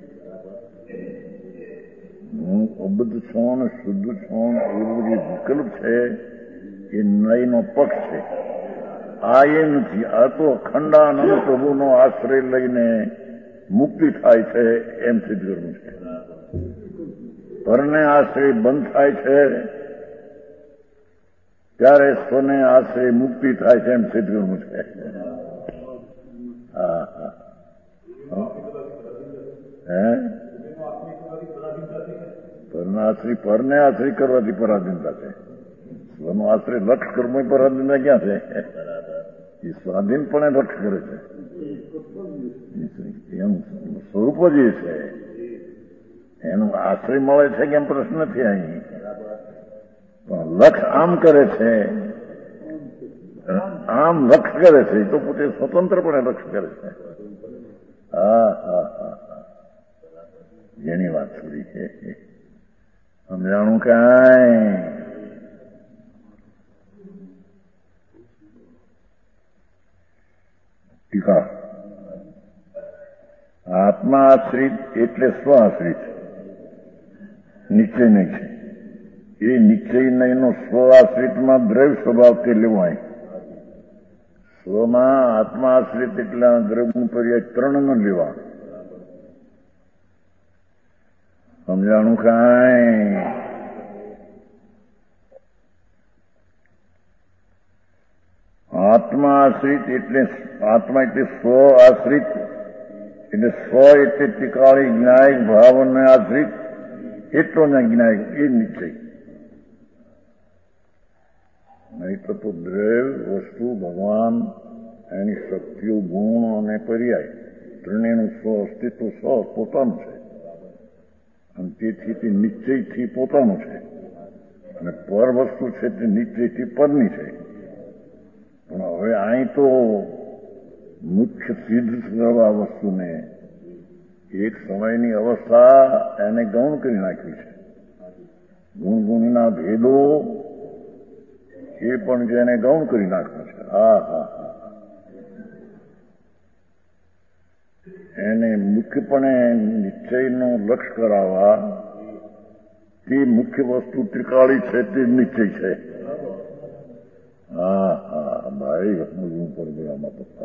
S2: હું અબદ્ધ છું ને શુદ્ધ છું એવું જે વિકલ્પ છે એ નયનો પક્ષ છે. આ એ નથી. આ તો અખંડાનંદ પ્રભુનો આશ્રય લઈને મુક્તિ થાય છે એમ સિદ્ધ કરવું છે. પરને આશ્રય બંધ થાય છે ત્યારે સ્વને આશ્રય મુક્તિ થાય છે એમ સિદ્ધ કરવું છે. હા હા હે પરને આશ્રય પરને આશ્રય કરવાથી પરાધીનતા છે. સ્વનો આશ્રય લક્ષ કર્મ પરાધીનતા ક્યાં છે? એ સ્વાધીનપણે લક્ષ કરે છે. એમ સ્વરૂપ જ એ છે. એનું આશ્રય મળે છે કે એમ પ્રશ્ન નથી અહીં. પણ લક્ષ આમ કરે છે, આમ લક્ષ કરે છે તો પોતે સ્વતંત્રપણે લક્ષ કરે છે. હા હા હા જેની વાત છોડી છે સમજાણું કાંઈ? ટીકા આત્મા આશ્રિત એટલે સ્વ આશ્રિત નિશ્ચય નહીં છે. એ નિશ્ચય નહીંનો સ્વ આશ્રિતમાં દ્રવ્ય સ્વભાવ તે લેવાય. સ્વમાં આત્મા આશ્રિત એટલે દ્રવ્યનું પર્યાય ત્રણ ન લેવા. સમજાણું કાંઈ? આત્મા આશ્રિત એટલે આત્મા એટલે સ્વ આશ્રિત એટલે સ્વ એટલે ટીકાળી જ્ઞાયક ભાવને આશ્રિત એટલો ને જ્ઞાયક એ નિશ્ચય. નહીં તો દ્રવ્ય વસ્તુ ભગવાન એની શક્તિઓ ગુણ અને પર્યાય ત્રણેયનું સ્વ અસ્તિત્વ સ્વ પોતાનું છે અને તેથી તે નિશ્ચયથી પોતાનું છે અને પર વસ્તુ છે તે નિશ્ચયથી પરની છે. પણ હવે અહીં તો મુખ્ય સિદ્ધ કરવા વસ્તુને એક સમયની અવસ્થા એને ગૌણ કરી નાખી છે. ગુણગુણના ભેદો એ પણ જેને ગૌણ કરી નાખ્યો છે. હા હા હા એને મુખ્યપણે નિશ્ચયનો લક્ષ કરાવવા તે મુખ્ય વસ્તુ ત્રિકાળી છે તે નિશ્ચય છે. હા હા ભાઈ સમજવું પડે આમાં તો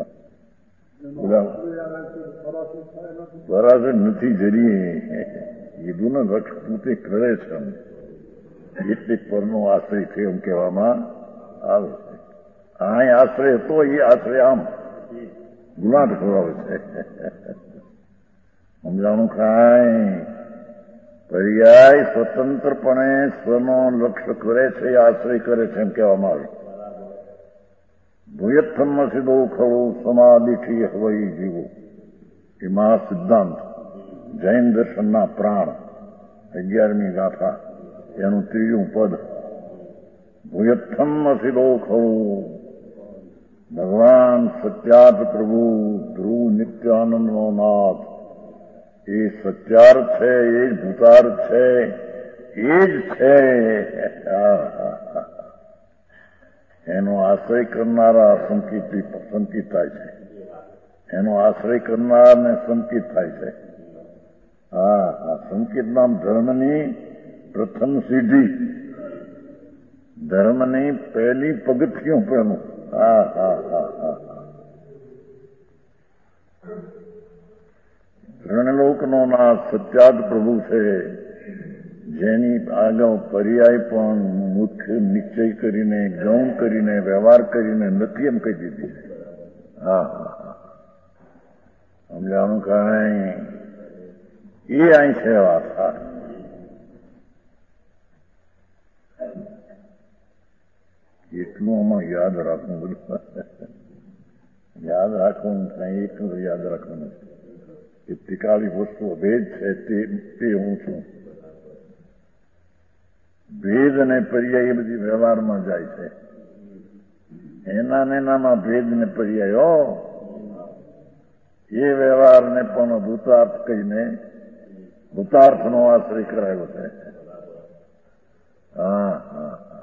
S2: બરાબર નથી જરીએ કીધું ને લક્ષ પોતે કરે છે એટલે પરનો આશ્રય છે એમ કહેવામાં આવે છે. આ આશ્રય હતો એ આશ્રય આમ ગુલાટ ખવડાવે છે. સમજાણું કાંઈ? પર્યાય સ્વતંત્રપણે સ્વનો લક્ષ્ય કરે છે આશ્રય કરે છે એમ કહેવામાં આવે. ભૂયત્થમ સીધો ખવું સમાધિથી હવાઈ જીવો એ મહા સિદ્ધાંત જૈન દર્શનના પ્રાણ અગિયારમી ગાથા એનું ત્રીજું પદ. ભૂયત્થમ સીધો ખવું ભગવાન સત્યાર્થ પ્રભુ ધ્રુવ નિત્યાનંદનો નાથ એ સત્યાર્થ છે, એ જ ભૂતાર્થ છે, એ જ છે. એનો આશ્રય કરનારા સંકિત સંકિત થાય છે. એનો આશ્રય કરનારને સંકિત થાય છે. હા હા સંકિત નામ ધર્મની પ્રથમ સિદ્ધિ, ધર્મની પહેલી પગથિયું પેલું. હા હા હા હા ત્રણલોકનો નાથ સત્યાર્થ પ્રભુ છે જેની આગળ પર્યાય પણ મુખ્ય નિશ્ચય કરીને ગૌણ કરીને વ્યવહાર કરીને નથી એમ કહી દીધી છે. હા હા હા સમજાણું કાંઈ? એ અહીં છે વાત. એટલું આમાં યાદ રાખવું, બધું યાદ રાખવું કાંઈ એટલું યાદ રાખવાનું એ ટીકાળી વસ્તુ ભેદ છે તે હું છું. ભેદ અને પર્યાય એ બધી વ્યવહારમાં જાય છે. એના ને એનામાં ભેદ ને પર્યાયો એ વ્યવહારને પણ ભૂતાર્થ કહીને ભૂતાર્થનો આશ્રય કરાયો છે. હા હા હા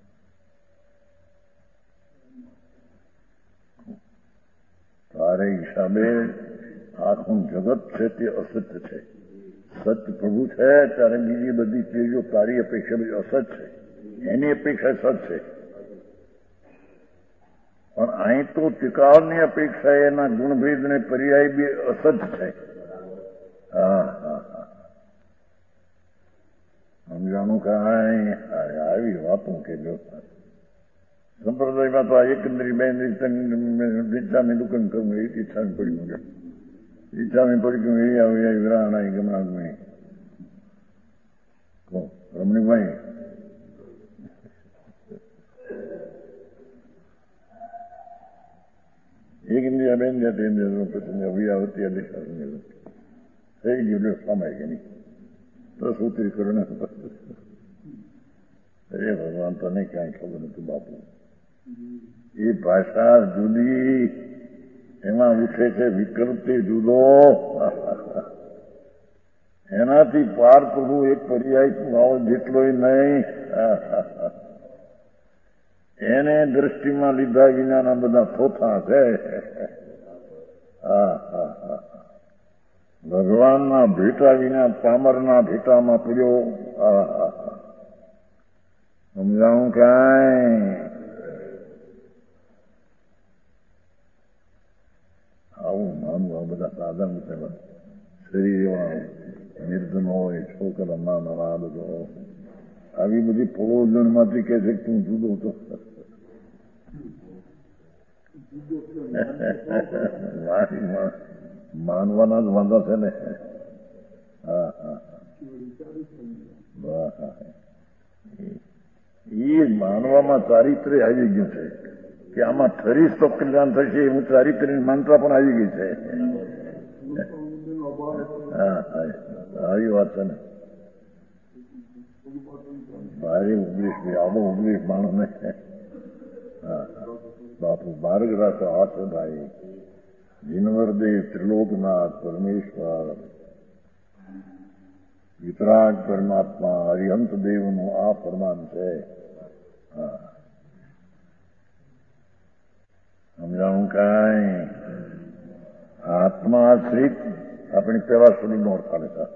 S2: તારે હિસાબે આખું જગત છે તે અસત્ય છે. સત્ય પ્રભુ છે ત્યારે બીજી બધી ચીજો તારી અપેક્ષા બધી અસત છે, એની અપેક્ષા સત છે. પણ અહીં તો ટીકાળની અપેક્ષા એના ગુણભેદ ને પર્યાય બી અસત છે. હા હા હા સમજાણું કાંઈ આવી વાતો કે જો સંપ્રદાયમાં તો આ એકંદરી બે રીચાની દુકાન કરું એ ઈચ્છાની પડી મૂકે ઈચ્છાની પડી ગયું એ આવી વિરાણા ગમણા રમણીભાઈ એક ઇન્ડિયા બેન જાતે ઇન્ડિયા અભિયાવતી દિશા થઈ ગયું સમય કે નહીં તો સૂત્રી કરું અરે ભગવાન તને ક્યાંય ખબર નથી બાપુ એ ભાષા જુદી એમાં ઉઠે છે વિકૃતિ જુદો એનાથી પાર પ્રભુ એક પર્યાય ભાવ જેટલોય નહીં એને દ્રષ્ટિમાં લીધા વિનાના બધા થોથા છે. ભગવાનના ભેટા વિના પામરના ભેટામાં પડ્યો. સમજાવું કાંઈ આવું માનવું આ બધા સાધન છે. શરીર એવા નિર્ધન હોય છોકરા નાના આ બધો આવી બધી પ્રયોજન માંથી કે છે તું જુદો તો માનવાના જ વાંધા છે ને. હા હા એ માનવામાં ચારિત્ર્ય આવી ગયું છે કે આમાં ઠરીશ તો કલ્યાણ થશે એવું ચારિત્ર્ય માનતા પણ આવી ગઈ છે. હા હા આવી વાત છે ને. ભારી ઉંગ્લીશ આવો ઉંગ્લીશ માણસ ને. હા બાપુ બારગરા તો આ છે ભાઈ. જીનવરદેવ ત્રિલોકનાથ પરમેશ્વર વિતરાગ પરમાત્મા હરિહંત દેવનું આ ફરમાન છે. સમજાવું કાંઈ આત્માશ્રિત આપણી પેલા સુધી ઓળખા લેતા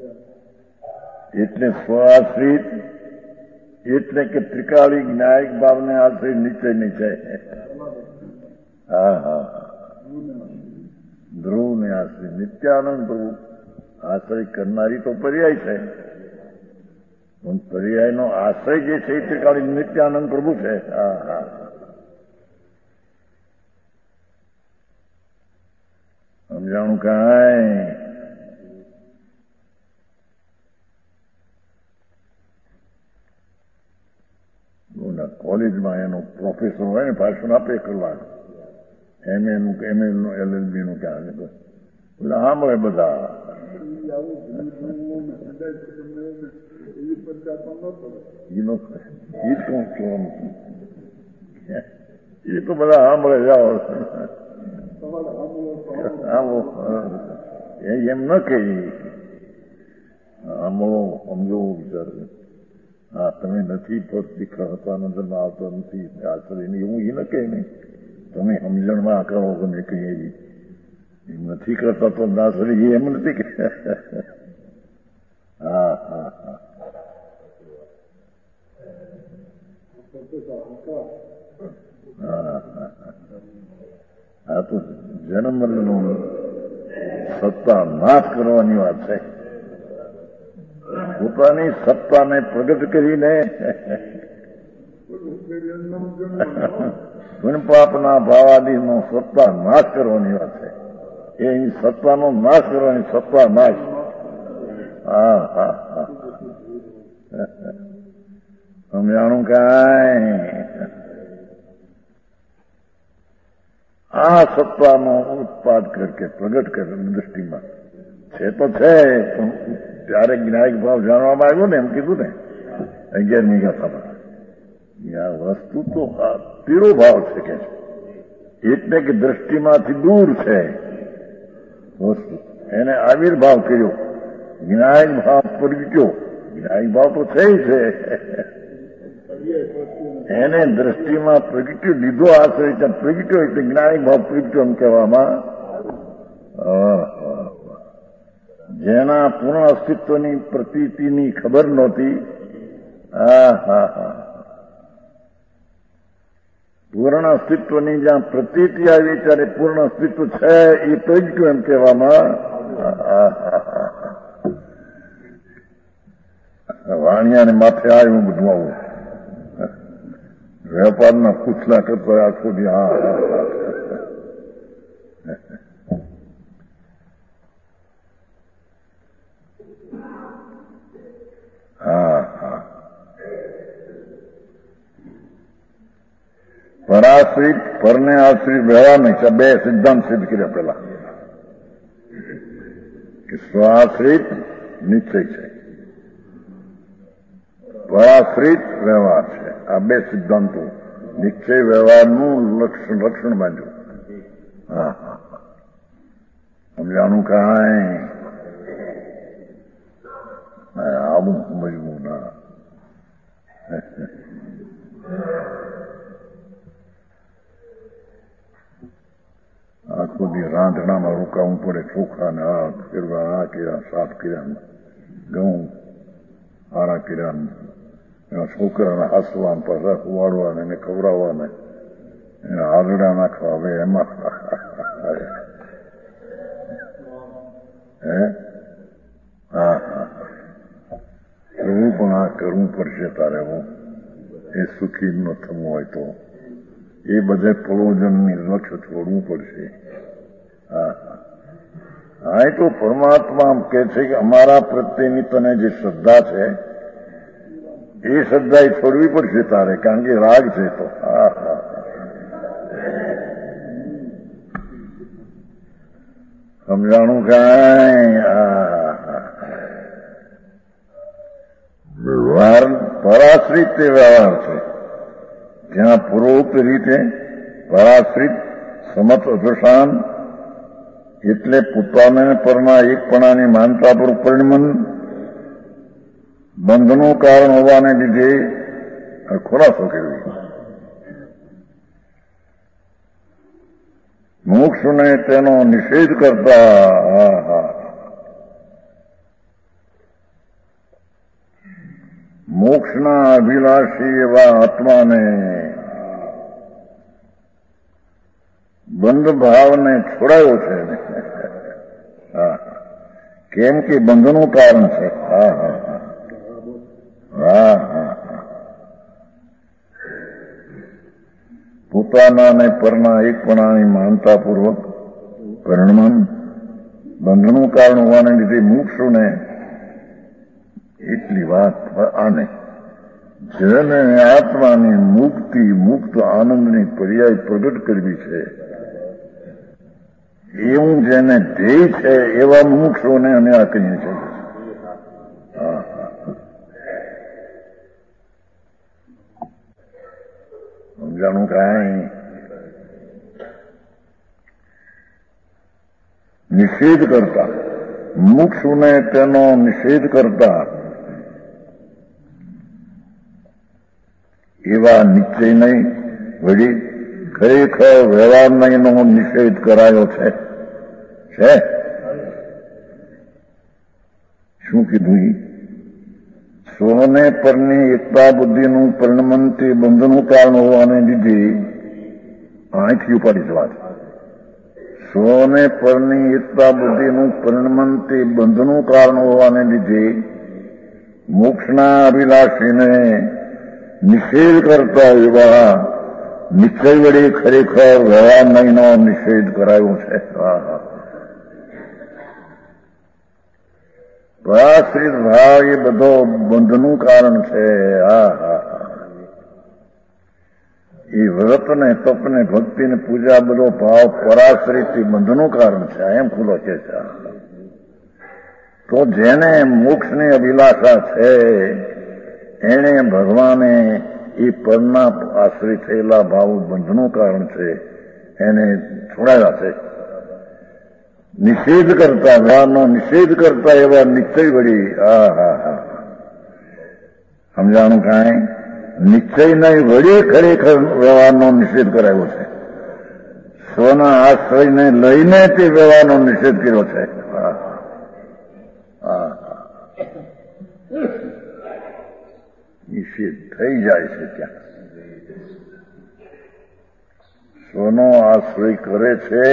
S2: એટલે સ્વાશ્રિત એટલે કે ત્રિકાળી જ્ઞાયક ભાવને આશ્રિત નીચે નીચે. હા હા ધ્રુવ ને આશ્રિત નિત્યાનંદ પ્રભુ આશ્રય કરનારી તો પર્યાય છે પણ પર્યાયનો આશ્રય જે છે એ ત્રિકાળી નિત્યાનંદ પ્રભુ છે. હા હા સમજાણું કાંઈ કોલેજમાં એનો પ્રોફેસર હોય ને ભાષણ આપે કરવાનું એમ એનું એમ એનું એલ એલ બી નું ક્યાં એટલે સાંભળે બધા. એ તો બધા સાંભળે જાઓ એમ ન કહી સાંભળો સમજો વિચાર. હા તમે નથી શીખતા નજરમાં આવતો નથી આશ્રય એવું એ ન કહે નહીં. તમે સમજણમાં કરો તમે કહીએ એમ નથી કરતા તો દાસરી એમ નથી કે. હા હા હા આ તો જન્મ મરણનો સત્તા નાશ કરવાની વાત છે. પોતાની સત્તાને પ્રગટ કરીને પાપના ભાવાદીનો સત્તા નાશ કરવાની વાત છે. એ સત્તાનો નાશ કરવાની સત્તા નાશ. હા હા હા સમજાણું કાંઈ આ સત્તાનો ઉત્પાદ કરકે પ્રગટ કરે દૃષ્ટિમાં છે તો છે. ત્યારે જ્ઞાયક ભાવ જાણવામાં આવ્યો ને એમ કીધું ને અગિયારમી ગાથામાં આ વસ્તુ તો પીળો ભાવ છે કે એટલે કે દ્રષ્ટિમાંથી દૂર છે વસ્તુ એને આવિર્ભાવ કર્યો. જ્ઞાયક ભાવ પ્રગટ્યો. જ્ઞાયક ભાવ તો છે છે એને દ્રષ્ટિમાં પ્રગટ્યો લીધો આશ્રય ત્યાં પ્રગટ્યો એટલે જ્ઞાયક ભાવ પ્રગટ્યો એમ કહેવામાં. જેના પૂર્ણ અસ્તિત્વની પ્રતીતિની ખબર નહોતી. હા હા હા પૂર્ણ અસ્તિત્વની જ્યાં પ્રતીતિ આવી ત્યારે પૂર્ણ અસ્તિત્વ છે એ પ્રગટ્યું એમ કહેવામાં. ભાણિયાને માથે આવ્યું બધું આવું વેપારના પૂછલા કરતા આખો દી હા હા હા પરાશ્રિત પરને આશ્રિત વ્યવહાર નહીં. બે સિદ્ધાંત સિદ્ધ કર્યા પેલા કે સ્વાશ્રિત નિશ્ચય છે, પરાશ્રિત વ્યવહાર છે. આ બે સિદ્ધાંતો નિશ્ચય વ્યવહારનું લક્ષણ લક્ષણ બાંધ્યું. હા હા સમજાણું કાંઈ આવું સમજવું ના. આખો દી રાંધણામાં રોકાવું પડે, ચોખા આ ફેરવા, આ કર્યા, સાફ કર્યા, ઘઉં હારા કર્યા, એના છોકરાને હાસવા પર રસ વાળવા એને ખવડાવવાને એને આલડા નાખવા. હવે એમાં હે હા હા એવું પણ આ કરવું પડશે તારે. હું એ સુખી ન થવું હોય તો એ બધે પ્રયોજનની લક્ષ્ય છોડવું પડશે. હા હા એ તો પરમાત્મા કહે છે કે અમારા પ્રત્યેની તને જે શ્રદ્ધા છે એ શ્રદ્ધા એ છોડવી પડશે તારે, કારણ કે રાગ છે તો. હા હા સમજાણું કાંઈ. વ્યવહાર પરાશ્રિત તે વ્યવહાર છે જ્યાં પૂર્વોક્ત રીતે પરાશ્રિત સમત અદશાન એટલે પોતાને પરના એકપણાની માનતા પર પરિણમન બંધનું કારણ હોવાને લીધે ખુલાસો કરવી. મોક્ષને તેનો નિષેધ કરતા હા હા મોક્ષના અભિલાષી એવા આત્માને બંધ ભાવને છોડાયો છે. હા કેમ કે બંધનું કારણ છે. હા હા હા હા પોતાના ને પરના એકપણાની માનતાપૂર્વક પરિણમન બંધનું કારણ હોવાને લીધે મોક્ષને એટલી વાત આને જેને આત્માની મુક્તિ મુક્ત આનંદની પર્યાય પ્રગટ કરવી છે એવું જેને ધ્યેય છે એવા મુક્ષોને અમે આ કહીએ છીએ. હા સમજાણું કાંઈ. નિષેધ કરતા મુક્ષુને તેનો નિષેધ કરતા એવા નિશ્ચય નહીં વળી ખરેખર વ્યવહાર નહીંનો નિષેધ કરાયો છે. છે શું કીધું? સ્વને પરની એકતા બુદ્ધિનું પરિણમન તે બંધનું કારણ હોવાને લીધે અહીંથી ઉપાડી જવા છે. સ્વને પરની એકતા બુદ્ધિનું પરિણમન તે બંધનું કારણ હોવાને લીધે મોક્ષના અભિલાષીને નિષેધ કરતા એવા નિશ્ચય વડે ખરેખર વ્યવહાર નહીંનો નિષેધ કરાયો છે. પરાશ્રિત ભાવ એ બધો બંધનું કારણ છે. હા હા એ વ્રતને તપને ભક્તિને પૂજા બધો ભાવ પરાશ્રિત બંધનું કારણ છે. એમ ખુલ્લો છે. તો જેને મોક્ષની અભિલાષા છે એને ભગવાને એ પરના આશ્રિત થયેલા ભાવ બંધનું કારણ છે એને છોડાયા છે. નિષેધ કરતા વ્યવહારનો નિષેધ કરતા એવા નિશ્ચય વળી હા હા હા સમજાણું કાંઈ. નિશ્ચય નહીં વળી ખરેખર વ્યવહારનો નિષેધ કરાયો છે. સ્વના આશ્રયને લઈને તે વ્યવહારનો નિષેધ કર્યો છે. હા હા નિષેધ થઈ જાય છે ત્યાં. સ્વનો આશ્રય કરે છે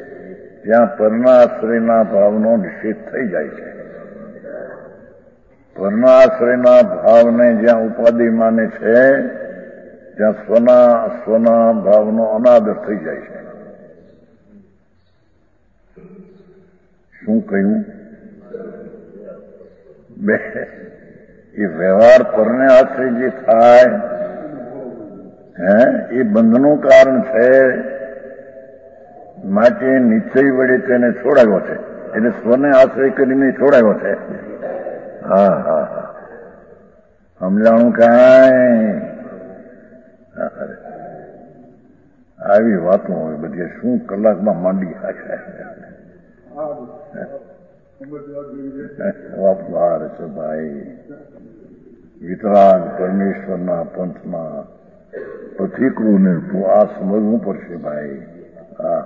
S2: ત્યાં પરના આશ્રયના ભાવનો નિષેધ થઈ જાય છે. પરનાશ્રયના ભાવને જ્યાં ઉપાધિ માને છે ત્યાં સ્વના સ્વના ભાવનો અનાદર થઈ જાય છે. શું કહ્યું? બે એ વ્યવહાર પરને આશ્રય જે થાય હે એ બંધનું કારણ છે. માટે નિશ્ચય વડે તેને છોડાયો છે. એટલે સ્વને આશ્રય કરીને છોડાયો છે. હા હા હા સમજાણું કાંઈ? આવી વાતો હોય બધી. શું કલાકમાં માંડી રાખે વાપવાર છે ભાઈ. વિતરાગ પરમેશ્વરના પંથમાં પથિકરું ને આ સમજવું પડશે ભાઈ. હા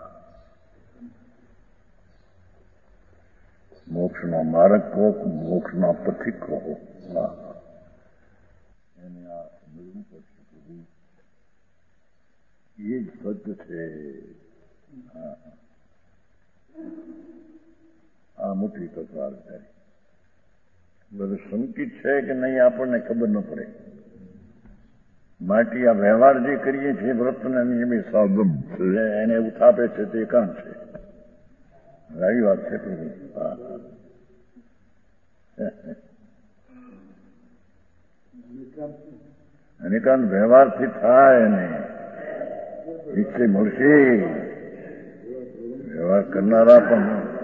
S2: મોક્ષનો માર્ગ કહો, મોક્ષના પથિક કહો. હા એને આ સમજવું પડશે પ્રભુ. એ જ સત્ય છે. હા આ મોટી તકરાર છે. બધું સંકિત છે કે નહીં આપણને ખબર ન પડે. માટે આ વ્યવહાર જે કરીએ છીએ વ્રતને નિયમે સાધન એને ઉથાપે છે તે કામ છે. આવી વાત છે પ્રભુ. હા નિકાંત વ્યવહારથી થાય ને નિશ્ચય મળશે. વ્યવહાર કરનારા પણ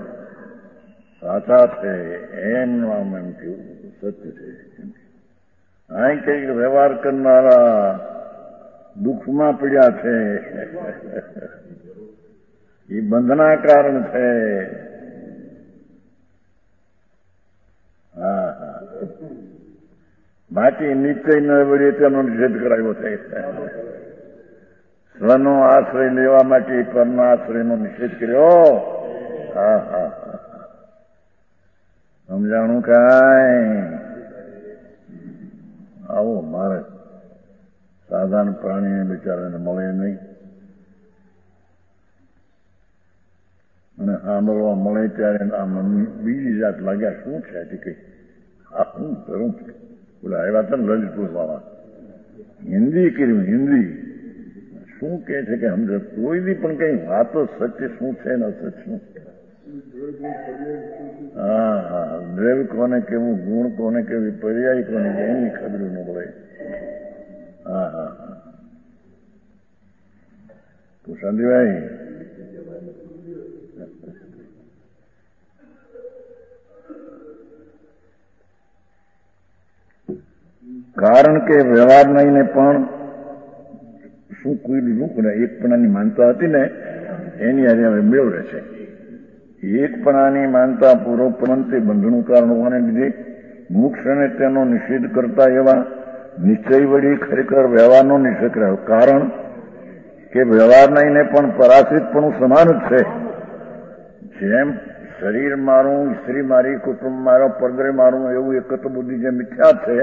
S2: સાચા છે એમનું આમ એમ કેવું સત્ય છે. અહીં કઈક વ્યવહાર કરનારા દુઃખમાં પડ્યા છે. એ બંધના કારણ છે. હા હા બાકી નિશ્ચય ન વળે તેનો નિષેધ કરાયો છે. સ્વનો આશ્રય લેવા માટે પરના આશ્રયનો નિષેધ કર્યો. હા હા હા સમજાણું કાંઈ? આવો મારે સાધારણ પ્રાણીને બિચારાને મળે નહીં અને સાંભળવા મળે ત્યારે આમ બીજી જાત લાગ્યા. શું છે તે કઈ આ શું કરું? બોલા આવ્યા હતા ને લલિતપુર વાળા હિન્દી કર્યું. હિન્દી શું કે છે કે સમજે કોઈ દી પણ કઈ વાતો સત્ય શું છે ને અસત્ય શું? હા હા દ્રવ્ય કોને કેવું, ગુણ કોને કેવી, પર્યાય કોને એની ખબર ન પડે. હા હા હા તો શાંતિભાઈ કારણ કે વ્યવહાર નહીં પણ શું કોઈ રૂપ ને એકપણાની માનતા હતી ને એની આજે હવે મેળવે છે. એકપણાની માનતા પૂર્વપરંતે બંધનું કારણ હોવાને લીધે મોક્ષ અને તેનો નિષેધ કરતા એવા નિશ્ચય વળી ખરેખર વ્યવહારનો નિષેધ કર્યો. કારણ કે વ્યવહાર નહીં પણ પરાશ્રિતપણું સમાન જ છે. જેમ શરીર મારું, સ્ત્રી મારી, કુટુંબ મારો, પરદ્રે મારું એવું એકત્ર બુદ્ધિ જે મિથ્યા છે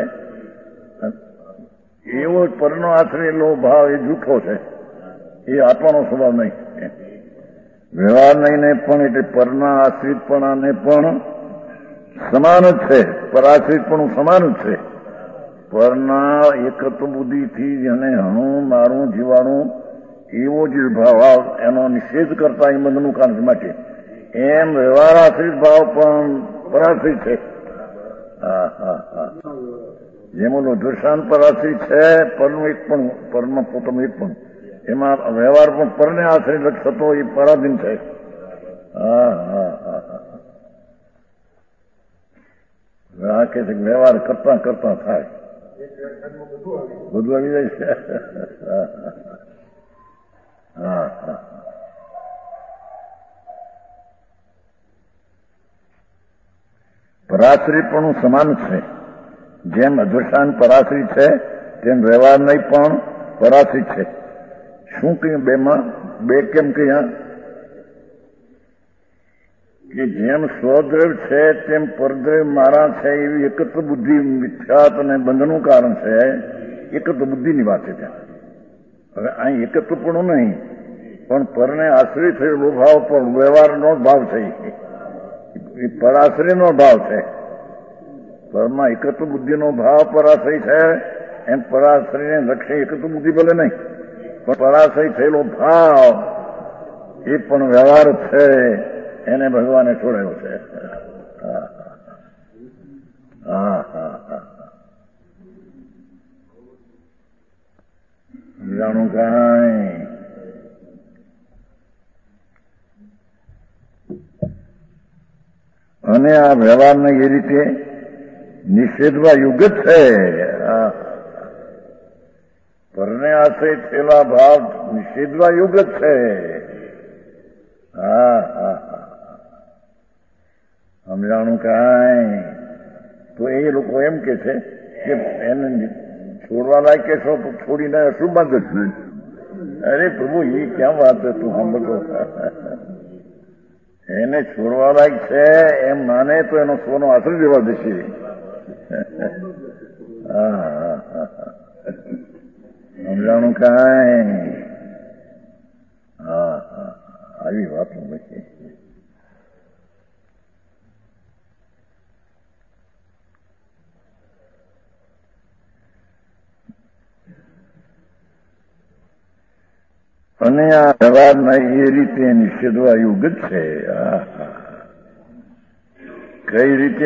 S2: એવો પરનો આશ્રયેલો ભાવ એ જૂઠો છે. એ આપવાનો સ્વભાવ નહીં. વ્યવહાર નહીં પણ એટલે પરના આશ્રિતપણાને પણ સમાન જ છે. પરાશ્રિતપણું સમાન જ છે. પરના એકત્વ બુદ્ધિથી જેને હણું મારું જીવાણું એવો જ ભાવ એનો નિષેધ કરતા એ બંધનું કારણ માટે એમ વ્યવહાર આશ્રિત ભાવ પણ પરાશ્રિત છે. હા હા હા જેમ ઓલો દૃષ્ટાંત પરાશ્રિત છે પરનું એક પણ પરમાં પોતાનું એક પણ એમાં વ્યવહાર પણ પરને આશ્રિત થતો એ પરાધીન છે. હા હા હા હા આ કે છે વ્યવહાર કરતા કરતા થાય બધું આવી જાય છે. હા હા પરાશ્રિતપણું સમાન છે. જેમ અદૃષ્ટાન પરાશ્રિત છે તેમ વ્યવહાર નહીં પણ પરાશ્રિત છે. શું કહ્યું બેમાં? બે કેમ કહ્યા? કે જેમ સ્વદ્રવ છે તેમ પરદ્રવ મારા છે એવી એકત્ર બુદ્ધિ મિથ્યાત અને બંધનું કારણ છે. એકત્ર બુદ્ધિની વાત છે ત્યાં. હવે અહીં એકત્રપણું નહીં પણ પરને આશ્રિત થયેલો ભાવ પણ વ્યવહારનો ભાવ છે. એ પરાશ્રયનો ભાવ છે. પરમાં એકત્વ બુદ્ધિનો ભાવ પરાશ્રય છે, એમ પરાશ્રયને લક્ષ્ય એકત્વ બુદ્ધિ ભલે નહીં, પણ પરાશ્રય થયેલો ભાવ એ પણ વ્યવહાર છે, એને ભગવાને છોડાયો છે. હા હા હા હા જાણું કાંઈ અને આ વ્યવહારને એ રીતે નિષેધવા યુગ જ છે. પરને આશ્રય થયેલા ભાવ નિષેધવા યુગ જ છે. હા હા સમજાણું કાંઈ તો એ લોકો એમ કે છે કે એને છોડવા લાયક કે છો તો છોડીને શું બાંધ જ. અરે પ્રભુ એ ક્યાં વાત છે તું સાંભળતો. એને છોડવા લાયક છે એમ માને તો એનો સોનો આશ્રય દેવા દેશે. હા હા સમજાણું કાંઈ. હા હા આવી વાતો નથી. અને આ વ્યવહારના એ રીતે નિષેધવા યુગ જ છે. કઈ રીતે?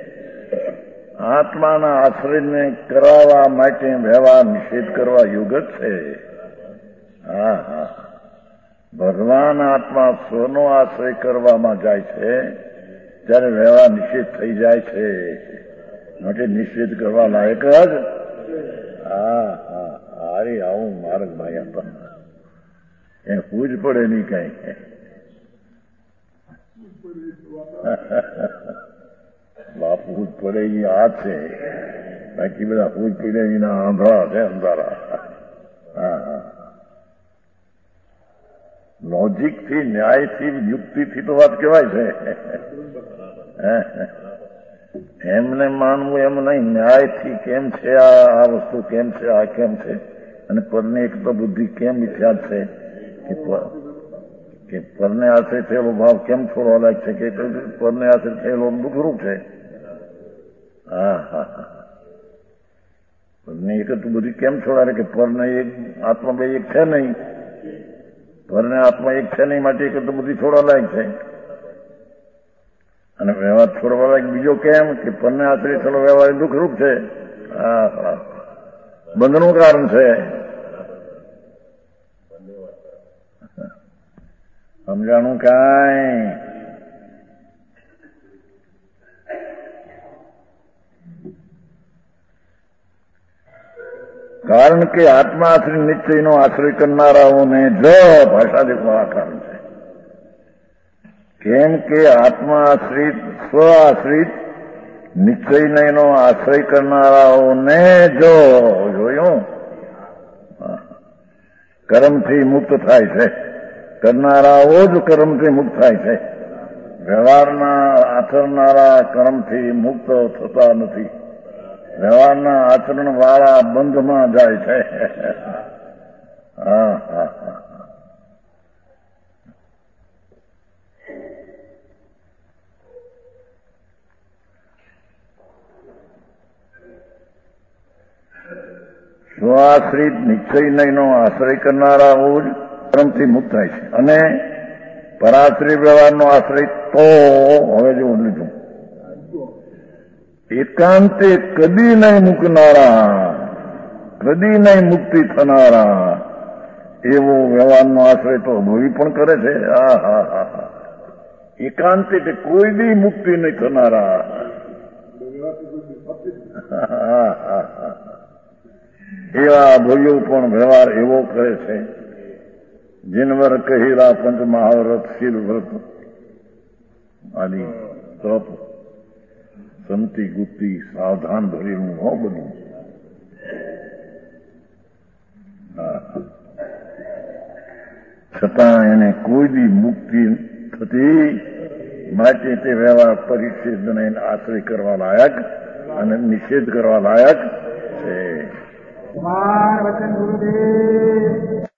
S2: આત્માના આશ્રયને કરાવવા માટે વ્યવહાર નિષેધ કરવા યુગ જ છે. હા હા ભગવાન આત્મા સ્વનો આશ્રય કરવામાં જાય છે ત્યારે વ્યવહાર નિષેધ થઈ જાય છે. માટે નિષેધ કરવા લાયક જ. હા હા હારી આવું માર્ગમાં હતા એ પૂજ પડે નહીં કઈ. બાપુ જ પડે એ આ છે, બાકી બધા પૂજ પડે એના આંધળા છે અંધારા. હા હા લોજિકથી ન્યાયથી યુક્તિથી તો વાત કહેવાય છે. એમને માનવું એમ નહીં, ન્યાયથી કેમ છે આ વસ્તુ, કેમ છે આ કેમ છે, અને પરને એક તો બુદ્ધિ કેમ મિથ્યા છે કે પરને આશ્રય થયેલો ભાવ કેમ છોડવા લાયક છે, કે પરને આશ્રય થયેલો દુઃખરૂપ છે. હા હા હા પરને એક તો બુદ્ધિ કેમ છોડાય કે પરને એક આત્મા બે એક છે નહીં, પરને આત્મા એક છે નહીં માટે એક તો બુદ્ધિ છોડવા લાયક છે. અને વ્યવહાર છોડવા લાયક બીજો કેમ કે પરને આશ્રય થયેલો વ્યવહાર દુઃખરૂપ છે. હા હા બંધનું કારણ છે. સમજાણું કાંઈ. કારણ કે આત્મા આશ્રિત નિશ્ચયનો આશ્રય કરનારાઓને જ ભાષા દેખવા આ કારણ છે. કેમ કે આત્મા આશ્રિત સ્વ આશ્રિત નિશ્ચયનો આશ્રય કરનારાઓને જો જોયું કર્મથી મુક્ત થાય છે. કરનારાઓ જ કર્મથી મુક્ત થાય છે. વ્યવહારના આચરનારા કર્મથી મુક્ત થતા નથી. વ્યવહારના આચરણ વાળા બંધમાં જાય છે. હા હા હા સ્વાશ્રિત નિશ્ચયનો આશ્રય કરનારાઓ જ કર્મથી મુક્ત થાય છે. અને પરાશ્રય વ્યવહારનો આશ્રય તો હવે જો લીધું એકાંતે કદી નહીં મૂકનારા, કદી નહીં મુક્તિ થનારા એવો વ્યવહારનો આશ્રય તો અનુભવી પણ કરે છે. હા હા હા હા એકાંતે કોઈ દી મુક્તિ નહીં થનારા. હા હા હા એવા ભોગ્યો પણ વ્યવહાર એવો કરે છે. જીનવર કહેલા પંચ મહાવ્રત શીલ વ્રત આદિ તપ સંતિ ગુપ્તિ સાવધાન ભરેલું ન બધું. છતાં એને કોઈ દી મુક્તિ થતી માટે તે વ્યવહાર પરિચ્છેદને આશ્રય કરવા લાયક અને નિષેધ કરવા લાયક છે.
S3: કુમાર વચન ગુરુદેવ